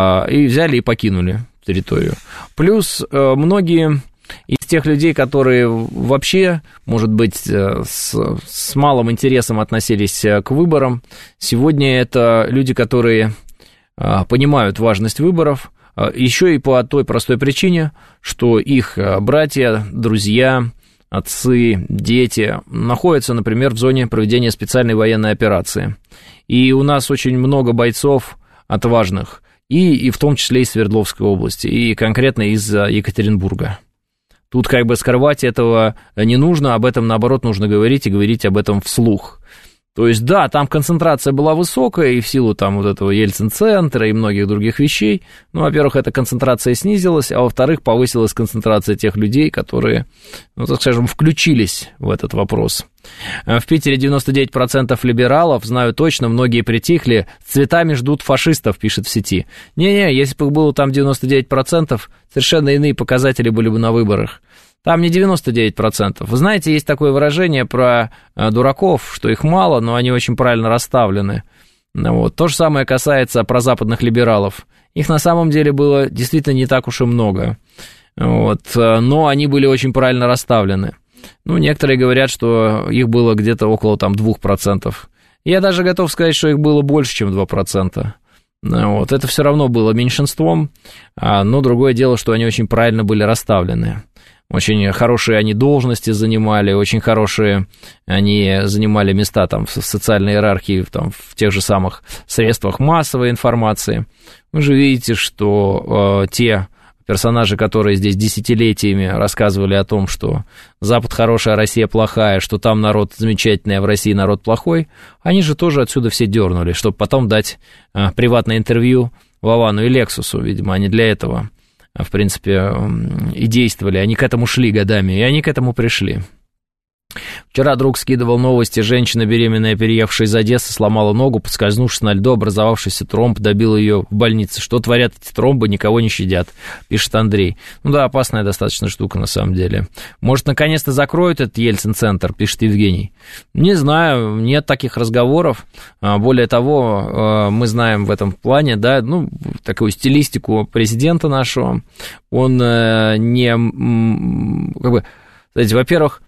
и взяли и покинули территорию. Плюс многие из тех людей, которые вообще, может быть, с, с малым интересом относились к выборам, сегодня это люди, которые понимают важность выборов, еще и по той простой причине, что их братья, друзья, отцы, дети находятся, например, в зоне проведения специальной военной операции. И у нас очень много бойцов отважных, и, и в том числе из Свердловской области, и конкретно из Екатеринбурга. Тут как бы скрывать этого не нужно, об этом, наоборот, нужно говорить, и говорить об этом вслух. То есть, да, там концентрация была высокая, и в силу там вот этого Ельцин-центра и многих других вещей, ну, во-первых, эта концентрация снизилась, а во-вторых, повысилась концентрация тех людей, которые, ну, так скажем, включились в этот вопрос. В Питере девяносто девять процентов либералов, знаю точно, многие притихли, с цветами ждут фашистов, пишет в сети. Не-не, если бы было там девяносто девять процентов, совершенно иные показатели были бы на выборах. Там не девяносто девять процентов. Вы знаете, есть такое выражение про дураков, что их мало, но они очень правильно расставлены. Вот. То же самое касается прозападных либералов. Их на самом деле было действительно не так уж и много. Вот. Но они были очень правильно расставлены. Ну, некоторые говорят, что их было где-то около там, два процента. Я даже готов сказать, что их было больше, чем два процента. Вот. Это все равно было меньшинством, но другое дело, что они очень правильно были расставлены. Очень хорошие они должности занимали, очень хорошие они занимали места там, в социальной иерархии, там, в тех же самых средствах массовой информации. Вы же видите, что э, те персонажи, которые здесь десятилетиями рассказывали о том, что Запад хороший, а Россия плохая, что там народ замечательный, а в России народ плохой, они же тоже отсюда все дернули, чтобы потом дать э, приватное интервью Вовану и Лексусу, видимо, они для этого, в принципе, и действовали, они к этому шли годами, и они к этому пришли. Вчера друг скидывал новости, женщина беременная, переехавшая из Одессы, сломала ногу, поскользнувшись на льду, образовавшийся тромб добил ее в больнице. Что творят эти тромбы, никого не щадят, пишет Андрей. Ну да, опасная достаточно штука на самом деле. Может, наконец-то закроют этот Ельцин-центр, пишет Евгений. Не знаю, нет таких разговоров. Более того, мы знаем в этом плане, да, ну, такую стилистику президента нашего. Он не, как бы, знаете, во-первых,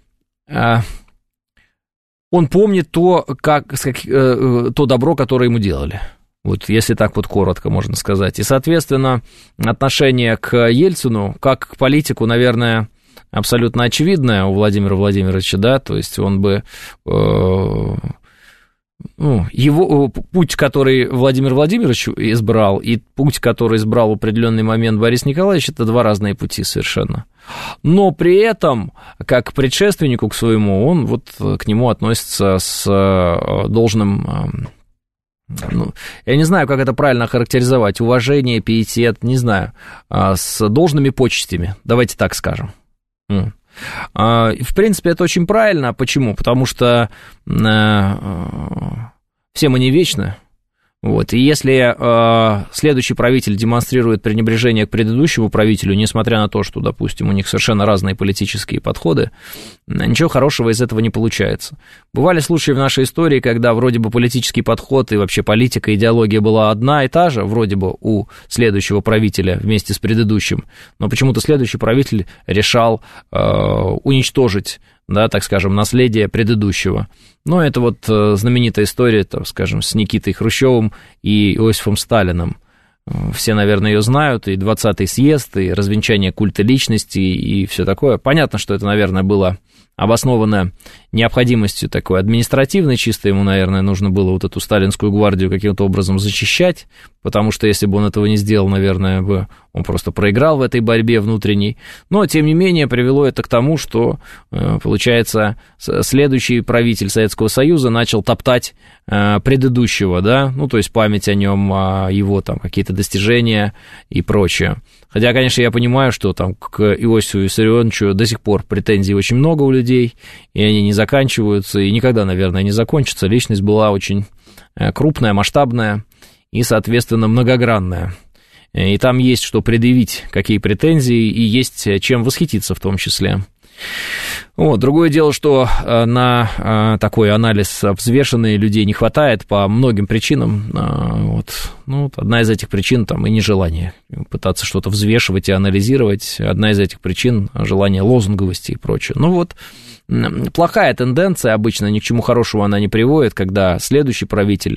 он помнит то, как, то добро, которое ему делали. Вот если так вот коротко можно сказать. И, соответственно, отношение к Ельцину, как к политику, наверное, абсолютно очевидное у Владимира Владимировича, да, то есть он бы... ну, его путь, который Владимир Владимирович избрал, и путь, который избрал в определенный момент Борис Николаевич, это два разные пути совершенно. Но при этом, как к предшественнику к своему, он вот к нему относится с должным, ну, я не знаю, как это правильно охарактеризовать, уважение, пиетет, не знаю, с должными почестями, давайте так скажем. В принципе, это очень правильно. Почему? Потому что все мы не вечны. Вот. И если э, следующий правитель демонстрирует пренебрежение к предыдущему правителю, несмотря на то, что, допустим, у них совершенно разные политические подходы, ничего хорошего из этого не получается. Бывали случаи в нашей истории, когда вроде бы политический подход и вообще политика, идеология была одна и та же, вроде бы у следующего правителя вместе с предыдущим, но почему-то следующий правитель решал э, уничтожить, да, так скажем, наследие предыдущего. Но это вот знаменитая история, так скажем, с Никитой Хрущевым и Иосифом Сталиным. Все, наверное, ее знают, и двадцатый съезд, и развенчание культа личности, и все такое. Понятно, что это, наверное, было обосновано необходимостью такой административной, чисто ему, наверное, нужно было вот эту сталинскую гвардию каким-то образом зачищать, потому что если бы он этого не сделал, наверное, бы он просто проиграл в этой борьбе внутренней. Но, тем не менее, привело это к тому, что, получается, следующий правитель Советского Союза начал топтать предыдущего, да, ну, то есть память о нем, о его там какие-то достижения и прочее. Хотя, конечно, я понимаю, что там к Иосифу Виссарионовичу до сих пор претензий очень много у людей, и они не заканчиваются, и никогда, наверное, не закончатся. Личность была очень крупная, масштабная и, соответственно, многогранная. И там есть что предъявить, какие претензии, и есть чем восхититься в том числе. Вот. Другое дело, что на такой анализ взвешенный людей не хватает по многим причинам. Вот. Ну, одна из этих причин там и нежелание пытаться что-то взвешивать и анализировать. Одна из этих причин – желание лозунговости и прочее. Ну вот, плохая тенденция, обычно ни к чему хорошему она не приводит, когда следующий правитель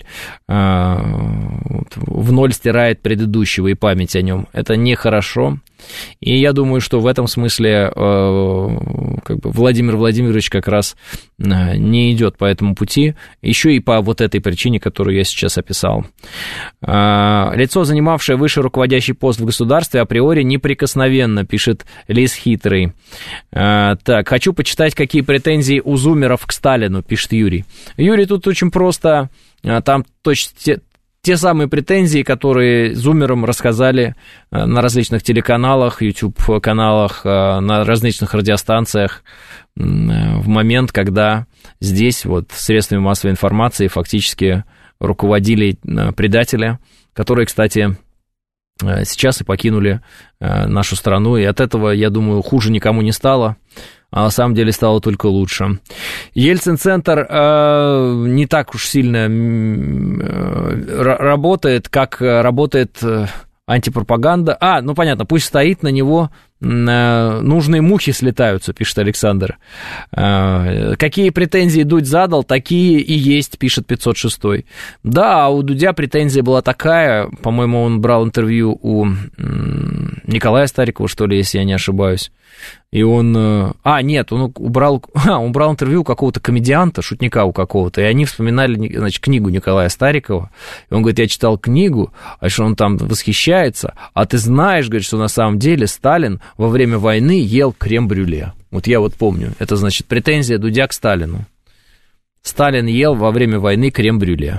в ноль стирает предыдущего и память о нем. Это нехорошо. И я думаю, что в этом смысле как бы Владимир Владимирович как раз не идет по этому пути, еще и по вот этой причине, которую я сейчас описал. Лицо, занимавшее высший руководящий пост в государстве, априори неприкосновенно, пишет Лис Хитрый. Так, хочу почитать, какие претензии у зумеров к Сталину, пишет Юрий. Юрий, тут очень просто, там точно... Те самые претензии, которые зумерам рассказали на различных телеканалах, YouTube-каналах, на различных радиостанциях в момент, когда здесь вот средствами массовой информации фактически руководили предатели, которые, кстати, сейчас и покинули нашу страну, и от этого, я думаю, хуже никому не стало. А на самом деле стало только лучше. Ельцин-центр э, не так уж сильно э, работает, как работает антипропаганда. А, ну понятно, пусть стоит на него, э, нужные мухи слетаются, пишет Александр. Э, какие претензии Дудь задал, такие и есть, пишет пятьсот шестой. Да, у Дудя претензия была такая, по-моему, он брал интервью у э, Николая Старикова, что ли, если я не ошибаюсь. И он... А, нет, он убрал, а, он брал интервью у какого-то комедианта, шутника у какого-то, и они вспоминали, значит, книгу Николая Старикова. И он говорит, я читал книгу, а что он там восхищается, а ты знаешь, говорит, что на самом деле Сталин во время войны ел крем-брюле. Вот я вот помню, это, значит, претензия Дудя к Сталину. Сталин ел во время войны крем-брюле.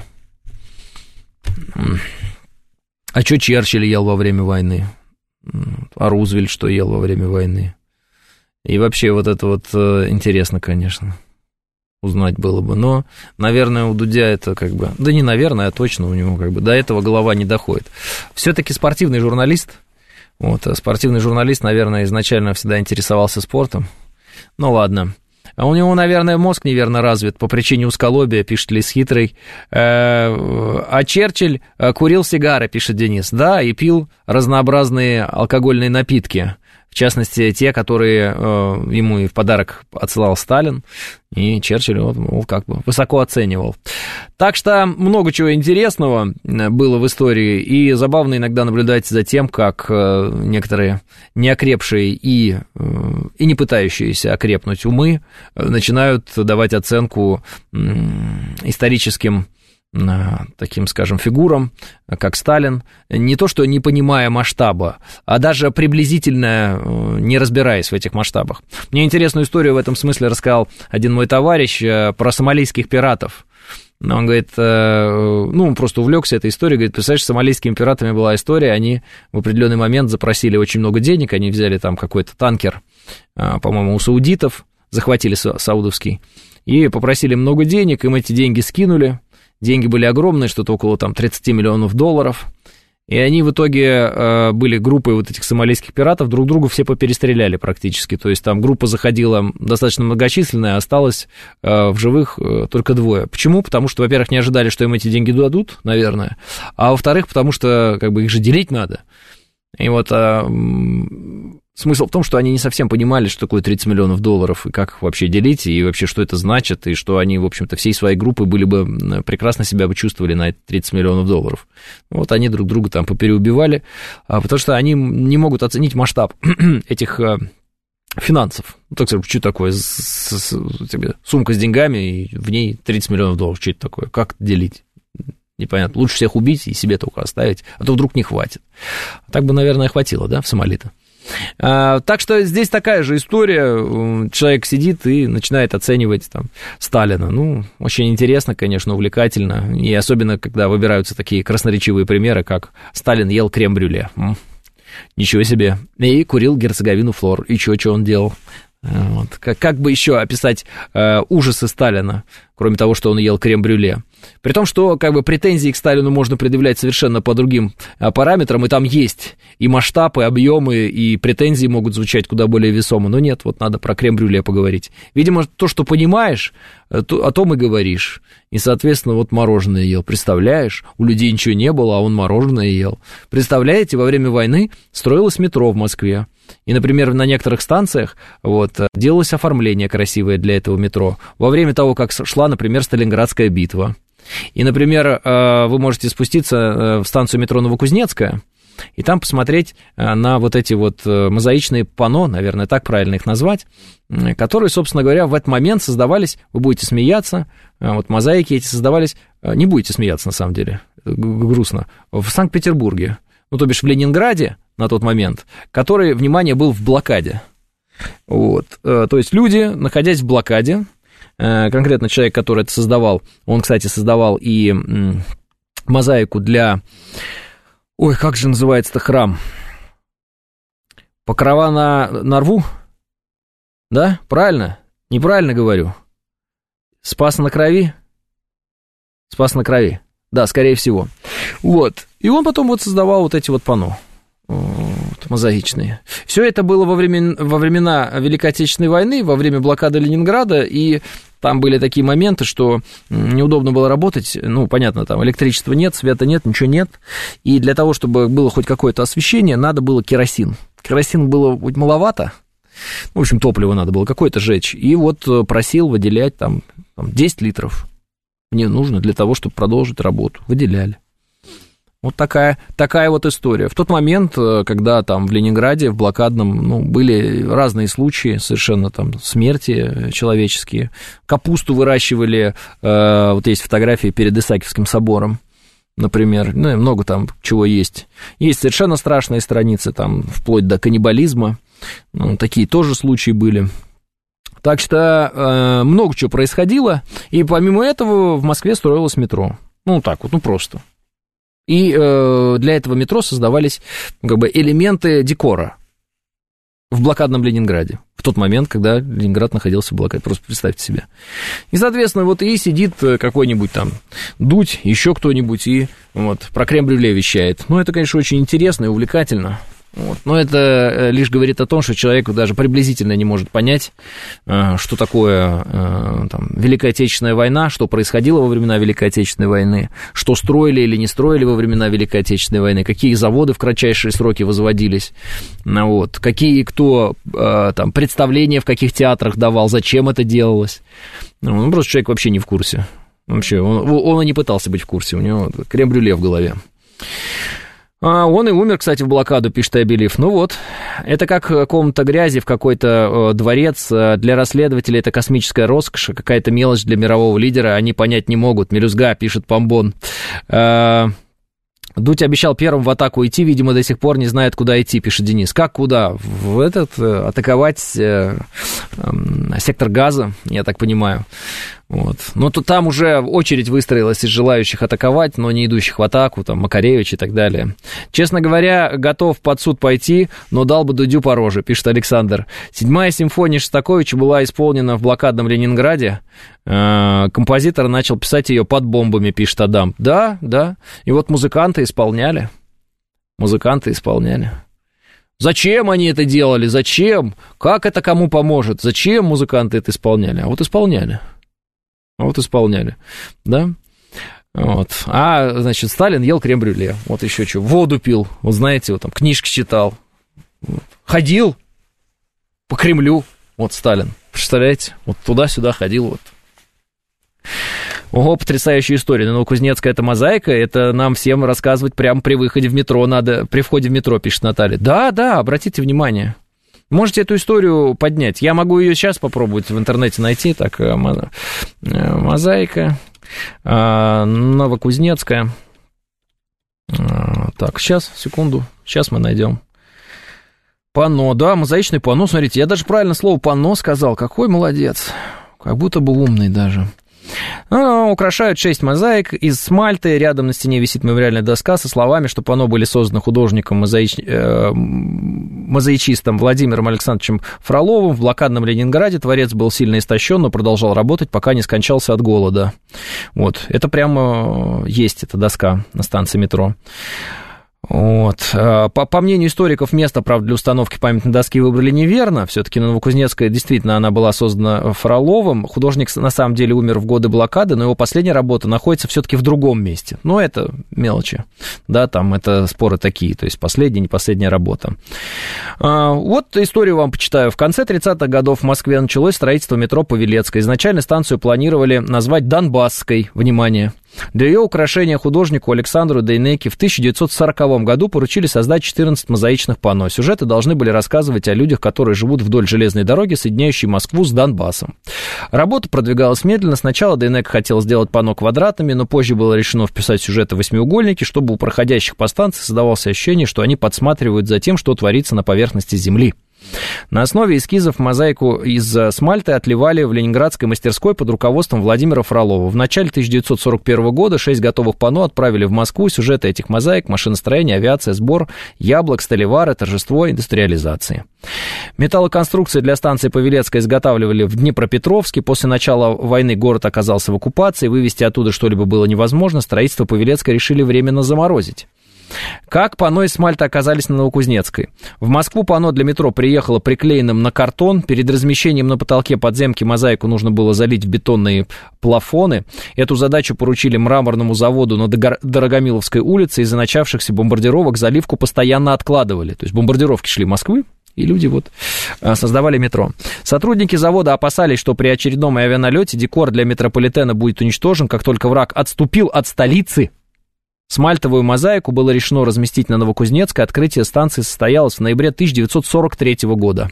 А что Черчилль ел во время войны? А Рузвельт что ел во время войны? И вообще вот это вот интересно, конечно, узнать было бы. Но, наверное, у Дудя это как бы... Да не наверное, а точно у него как бы до этого голова не доходит. Все-таки спортивный журналист. Вот, спортивный журналист, наверное, изначально всегда интересовался спортом. Ну, ладно. А у него, наверное, мозг неверно развит по причине узколобия, пишет Лис Хитрый. А Черчилль курил сигары, пишет Денис. Да, и пил разнообразные алкогольные напитки. В частности, те, которые э, ему и в подарок отсылал Сталин, и Черчилль, вот, мол, как бы высоко оценивал. Так что много чего интересного было в истории, и забавно иногда наблюдать за тем, как э, некоторые неокрепшие и, э, и не пытающиеся окрепнуть умы начинают давать оценку э, историческим таким, скажем, фигурам, как Сталин, не то что не понимая масштаба, а даже приблизительно не разбираясь в этих масштабах. Мне интересную историю в этом смысле рассказал один мой товарищ про сомалийских пиратов. Он говорит, ну, он просто увлекся этой историей, говорит, представляешь, с сомалийскими пиратами была история, они в определенный момент запросили очень много денег, они взяли там какой-то танкер, по-моему, у саудитов, захватили саудовский, и попросили много денег, им эти деньги скинули. Деньги были огромные, что-то около там тридцать миллионов долларов. И они в итоге э, были группой вот этих сомалийских пиратов, друг другу все поперестреляли практически. То есть там группа заходила достаточно многочисленная, а осталось э, в живых э, только двое. Почему? Потому что, во-первых, не ожидали, что им эти деньги дадут, наверное. А во-вторых, потому что как бы их же делить надо. И вот а, смысл в том, что они не совсем понимали, что такое тридцать миллионов долларов, и как их вообще делить, и вообще, что это значит, и что они, в общем-то, всей своей группой были бы, прекрасно себя бы чувствовали на эти тридцать миллионов долларов. Вот они друг друга там попереубивали, потому что они не могут оценить масштаб этих финансов. Ну, так сказать, что такое? С, с, с, тебе сумка с деньгами, и в ней тридцать миллионов долларов. Что это такое? Как это делить? Непонятно. Лучше всех убить и себе только оставить, а то вдруг не хватит. Так бы, наверное, хватило, да, в Сомали-то. А, так что здесь такая же история. Человек сидит и начинает оценивать там Сталина. Ну, очень интересно, конечно, увлекательно. И особенно, когда выбираются такие красноречивые примеры, как Сталин ел крем-брюле. Ничего себе. И курил герцоговину Флор. И что, что он делал? Вот. Как, как бы еще описать э, ужасы Сталина, кроме того, что он ел крем-брюле? При том, что как бы претензии к Сталину можно предъявлять совершенно по другим э, параметрам, и там есть и масштаб, и объемы, и претензии могут звучать куда более весомо. Но нет, вот надо про крем-брюле поговорить. Видимо, то, что понимаешь, то, о том и говоришь. И, соответственно, вот мороженое ел. Представляешь, у людей ничего не было, а он мороженое ел. Представляете, во время войны строилось метро в Москве. И, например, на некоторых станциях вот, делалось оформление красивое для этого метро во время того, как шла, например, Сталинградская битва. И, например, вы можете спуститься в станцию метро Новокузнецкая и там посмотреть на вот эти вот мозаичные панно, наверное, так правильно их назвать, которые, собственно говоря, в этот момент создавались, вы будете смеяться, вот мозаики эти создавались, не будете смеяться, на самом деле, грустно, в Санкт-Петербурге, ну, то бишь в Ленинграде, на тот момент, который, внимание, был в блокаде. Вот. То есть люди, находясь в блокаде, конкретно человек, который это создавал, он, кстати, создавал и мозаику для... Ой, как же называется-то храм? Покрова на, на рву? Да? Правильно? Неправильно говорю. Спас на крови? Спас на крови. Да, скорее всего. Вот. И он потом вот создавал вот эти вот панно. Вот, мозаичные. Все это было во, времен, во времена Великой Отечественной войны, во время блокады Ленинграда, и там были такие моменты, что неудобно было работать, ну, понятно, там электричества нет, света нет, ничего нет, и для того, чтобы было хоть какое-то освещение, надо было керосин. Керосин было хоть маловато, в общем, топливо надо было какое-то жечь, и вот просил выделять там, там десять литров. Мне нужно для того, чтобы продолжить работу. Выделяли. Вот такая, такая вот история. В тот момент, когда там в Ленинграде, в блокадном, ну, были разные случаи, совершенно там смерти человеческие. Капусту выращивали, э, вот есть фотографии перед Исаакиевским собором, например. Ну, и много там чего есть. Есть совершенно страшные страницы, там, вплоть до каннибализма. Ну, такие тоже случаи были. Так что э, много чего происходило, и помимо этого в Москве строилось метро. Ну, так вот, ну, просто. И э, для этого метро создавались как бы элементы декора в блокадном Ленинграде. В тот момент, когда Ленинград находился в блокаде. Просто представьте себе. И, соответственно, вот и сидит какой-нибудь там Дудь, еще кто-нибудь, и вот про крем-брюле вещает. Ну, это, конечно, очень интересно и увлекательно. Вот. Но это лишь говорит о том, что человек даже приблизительно не может понять, что такое там, Великая Отечественная война, что происходило во времена Великой Отечественной войны, что строили или не строили во времена Великой Отечественной войны, какие заводы в кратчайшие сроки возводились, вот, какие кто там, представления в каких театрах давал, зачем это делалось. Ну, просто человек вообще не в курсе. Вообще, он, он и не пытался быть в курсе, у него крем-брюле в голове. А он и умер, кстати, в блокаду, пишет Абелив. Ну вот, это как комната грязи в какой-то э, дворец. Для расследователей это космическая роскошь, какая-то мелочь для мирового лидера, они понять не могут. Мелюзга, пишет Помбон. Э, Дудь обещал первым в атаку идти, видимо, до сих пор не знает, куда идти, пишет Денис. Как куда? В этот, э, атаковать э, э, сектор Газа, я так понимаю. Вот. Но то там уже очередь выстроилась из желающих атаковать, но не идущих в атаку, там, Макаревич и так далее. Честно говоря, готов под суд пойти, но дал бы Дудю по роже, пишет Александр. Седьмая симфония Шостаковича была исполнена в блокадном Ленинграде. Композитор начал писать ее под бомбами, пишет Адам. Да, да. И вот музыканты исполняли. Музыканты исполняли. Зачем они это делали? Зачем? Как это кому поможет? Зачем музыканты это исполняли? А вот исполняли. А вот исполняли, да? Вот. А, значит, Сталин ел крем-брюле. Вот еще что, воду пил. Вот знаете, вот там книжки читал. Вот. Ходил по Кремлю. Вот Сталин. Представляете? Вот туда-сюда ходил. Вот. Ого, потрясающая история. Новокузнецкая — это мозаика. Это нам всем рассказывать прямо при выходе в метро надо. При входе в метро, пишет Наталья. Да, да, обратите внимание. Можете эту историю поднять. Я могу ее сейчас попробовать в интернете найти. Так, мозаика Новокузнецкая. Так, сейчас, секунду. Сейчас мы найдем. Панно, да, мозаичный панно. Смотрите, я даже правильно слово панно сказал. Какой молодец. Как будто бы умный даже. Ну, украшают шесть мозаик из смальты. Рядом на стене висит мемориальная доска со словами, что панно были созданы художником, мозаич... э, мозаичистом Владимиром Александровичем Фроловым. В блокадном Ленинграде творец был сильно истощен, но продолжал работать, пока не скончался от голода. Вот, это прямо есть эта доска на станции метро. Вот. По, по мнению историков, место, правда, для установки памятной доски выбрали неверно. Все-таки Новокузнецкая, действительно, она была создана Фроловым. Художник, на самом деле, умер в годы блокады, но его последняя работа находится все-таки в другом месте. Но это мелочи. Да, там это споры такие, то есть последняя, не последняя работа. Вот историю вам почитаю. В конце тридцатых годов в Москве началось строительство метро Павелецкой. Изначально станцию планировали назвать Донбасской. Внимание! Для ее украшения художнику Александру Дейнеке в тысяча девятьсот сороковом году поручили создать четырнадцать мозаичных панно. Сюжеты должны были рассказывать о людях, которые живут вдоль железной дороги, соединяющей Москву с Донбассом. Работа продвигалась медленно. Сначала Дейнек хотел сделать панно квадратами, но позже было решено вписать сюжеты в восьмиугольники, чтобы у проходящих по станции создавалось ощущение, что они подсматривают за тем, что творится на поверхности земли. На основе эскизов мозаику из смальты отливали в ленинградской мастерской под руководством Владимира Фролова. В начале тысяча девятьсот сорок первого года шесть готовых панно отправили в Москву. Сюжеты этих мозаик: машиностроение, авиация, сбор яблок, сталевары, торжество индустриализации. Металлоконструкции для станции Павелецкая изготавливали в Днепропетровске. После начала войны город оказался в оккупации. Вывести оттуда что-либо было невозможно. Строительство Павелецкой решили временно заморозить. Как панно из смальты оказались на Новокузнецкой? В Москву панно для метро приехало приклеенным на картон. Перед размещением на потолке подземки мозаику нужно было залить в бетонные плафоны. Эту задачу поручили мраморному заводу на Дорогомиловской улице. Из-за начавшихся бомбардировок заливку постоянно откладывали. То есть бомбардировки шли Москвы, и люди вот создавали метро. Сотрудники завода опасались, что при очередном авианалете декор для метрополитена будет уничтожен, как только враг отступил от столицы. Смальтовую мозаику было решено разместить на Новокузнецкой. Открытие станции состоялось в ноябре тысяча девятьсот сорок третьего года.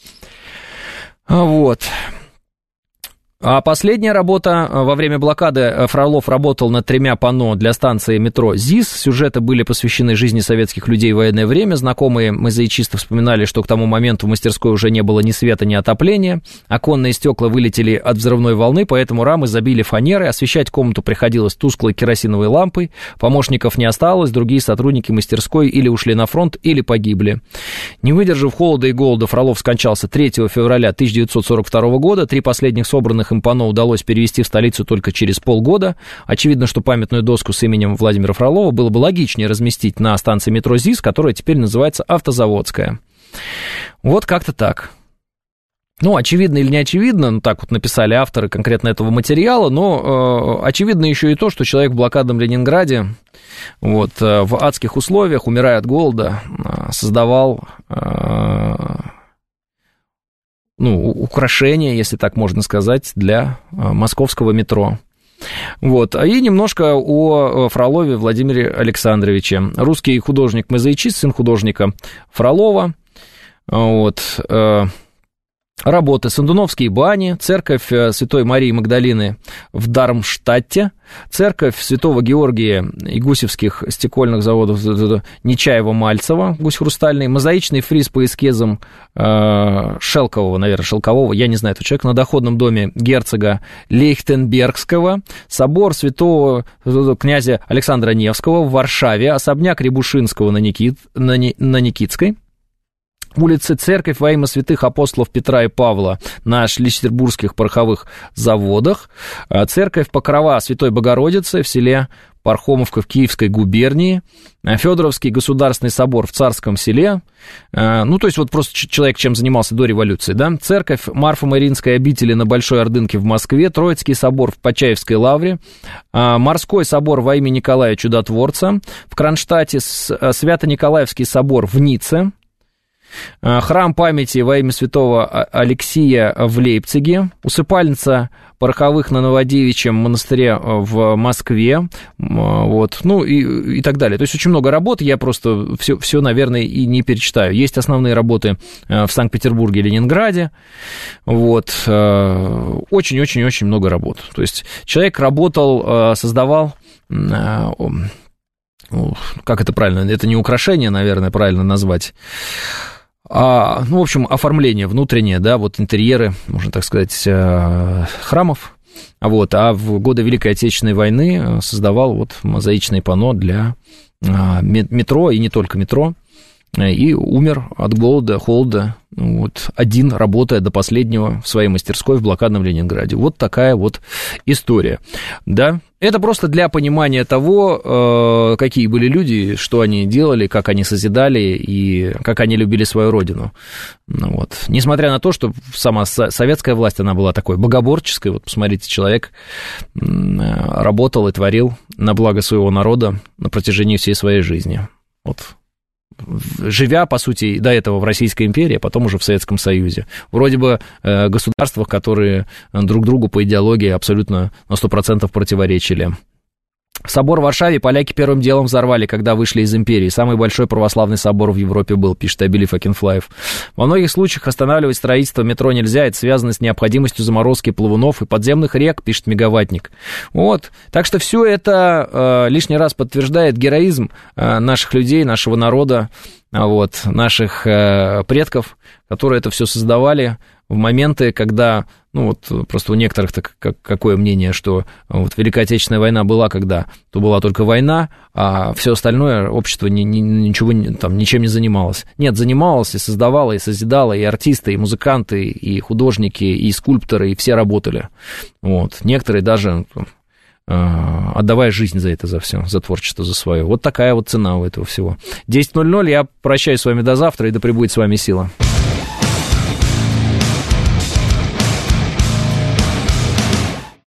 Вот. А последняя работа. Во время блокады Фролов работал над тремя панно для станции метро ЗИС. Сюжеты были посвящены жизни советских людей в военное время. Знакомые мозаичисты вспоминали, что к тому моменту в мастерской уже не было ни света, ни отопления. Оконные стекла вылетели от взрывной волны, поэтому рамы забили фанерой. Освещать комнату приходилось тусклой керосиновой лампой. Помощников не осталось. Другие сотрудники мастерской или ушли на фронт, или погибли. Не выдержав холода и голода, Фролов скончался третьего февраля тысяча девятьсот сорок второго года. Три последних собранных им панно удалось перевести в столицу только через полгода. Очевидно, что памятную доску с именем Владимира Фролова было бы логичнее разместить на станции метро ЗИС, которая теперь называется Автозаводская. Вот как-то так. Ну, очевидно или не очевидно, ну, так вот написали авторы конкретно этого материала, но э, очевидно еще и то, что человек в блокадном Ленинграде, вот, э, в адских условиях, умирая от голода, э, создавал, э, ну, украшения, если так можно сказать, для э, московского метро. Вот. И немножко о Фролове Владимире Александровиче. Русский художник-мозаичист, сын художника Фролова, вот, э, работы: Сандуновские бани, церковь Святой Марии Магдалины в Дармштадте, церковь Святого Георгия и гусевских стекольных заводов Нечаева-Мальцева, гусь хрустальный, мозаичный фриз по эскизам э, Шелкового, наверное, Шелкового, я не знаю этого человека, на доходном доме герцога Лейхтенбергского, собор Святого князя Александра Невского в Варшаве, особняк Рябушинского на, Никит, на, Ни, на Никитской улице, церковь во имя святых апостолов Петра и Павла на Шлиссельбургских пороховых заводах, церковь Покрова Святой Богородицы в селе Пархомовка в Киевской губернии, Федоровский государственный собор в Царском селе, ну, то есть вот просто человек чем занимался до революции, да, церковь Марфа-Мариинской обители на Большой Ордынке в Москве, Троицкий собор в Почаевской лавре, Морской собор во имя Николая Чудотворца в Кронштадте, Свято-Николаевский собор в Ницце, храм памяти во имя святого Алексия в Лейпциге, усыпальница пороховых на Новодевичьем монастыре в Москве, вот, ну и, и так далее. То есть очень много работ, я просто все, все, наверное, и не перечитаю. Есть основные работы в Санкт-Петербурге и Ленинграде, вот, очень-очень-очень много работ. То есть человек работал, создавал... Как это правильно? Это не украшение, наверное, правильно назвать. А, ну, в общем, оформление внутреннее, да, вот интерьеры, можно так сказать, храмов. Вот, а в годы Великой Отечественной войны создавал вот мозаичные панно для метро, и не только метро. И умер от голода, холода, вот, один, работая до последнего в своей мастерской в блокадном Ленинграде. Вот такая вот история, да. Это просто для понимания того, какие были люди, что они делали, как они созидали и как они любили свою родину. Ну, вот. Несмотря на то, что сама советская власть, она была такой богоборческой, вот посмотрите, человек работал и творил на благо своего народа на протяжении всей своей жизни. Вот. Живя, по сути, до этого в Российской империи, а потом уже в Советском Союзе. Вроде бы э, государствах, которые друг другу по идеологии абсолютно на сто процентов противоречили. Собор в Варшаве поляки первым делом взорвали, когда вышли из империи. Самый большой православный собор в Европе был, пишет Абилев Акинфлаев. Во многих случаях останавливать строительство метро нельзя, это связано с необходимостью заморозки плавунов и подземных рек, пишет Мегаватник. Вот, так что все это э, лишний раз подтверждает героизм э, наших людей, нашего народа, вот, наших э, предков, которые это все создавали в моменты, когда, ну вот просто у некоторых так, как, какое мнение, что вот Великая Отечественная война была, когда то была только война, а все остальное общество ни, ни, ничего там ничем не занималось. Нет, занималось и создавало, и созидало, и артисты, и музыканты, и художники, и скульпторы, и все работали. Вот. Некоторые даже отдавая жизнь за это, за все, за творчество, за свое. Вот такая вот цена у этого всего. десять ноль ноль, я прощаюсь с вами до завтра, и да пребудет с вами сила.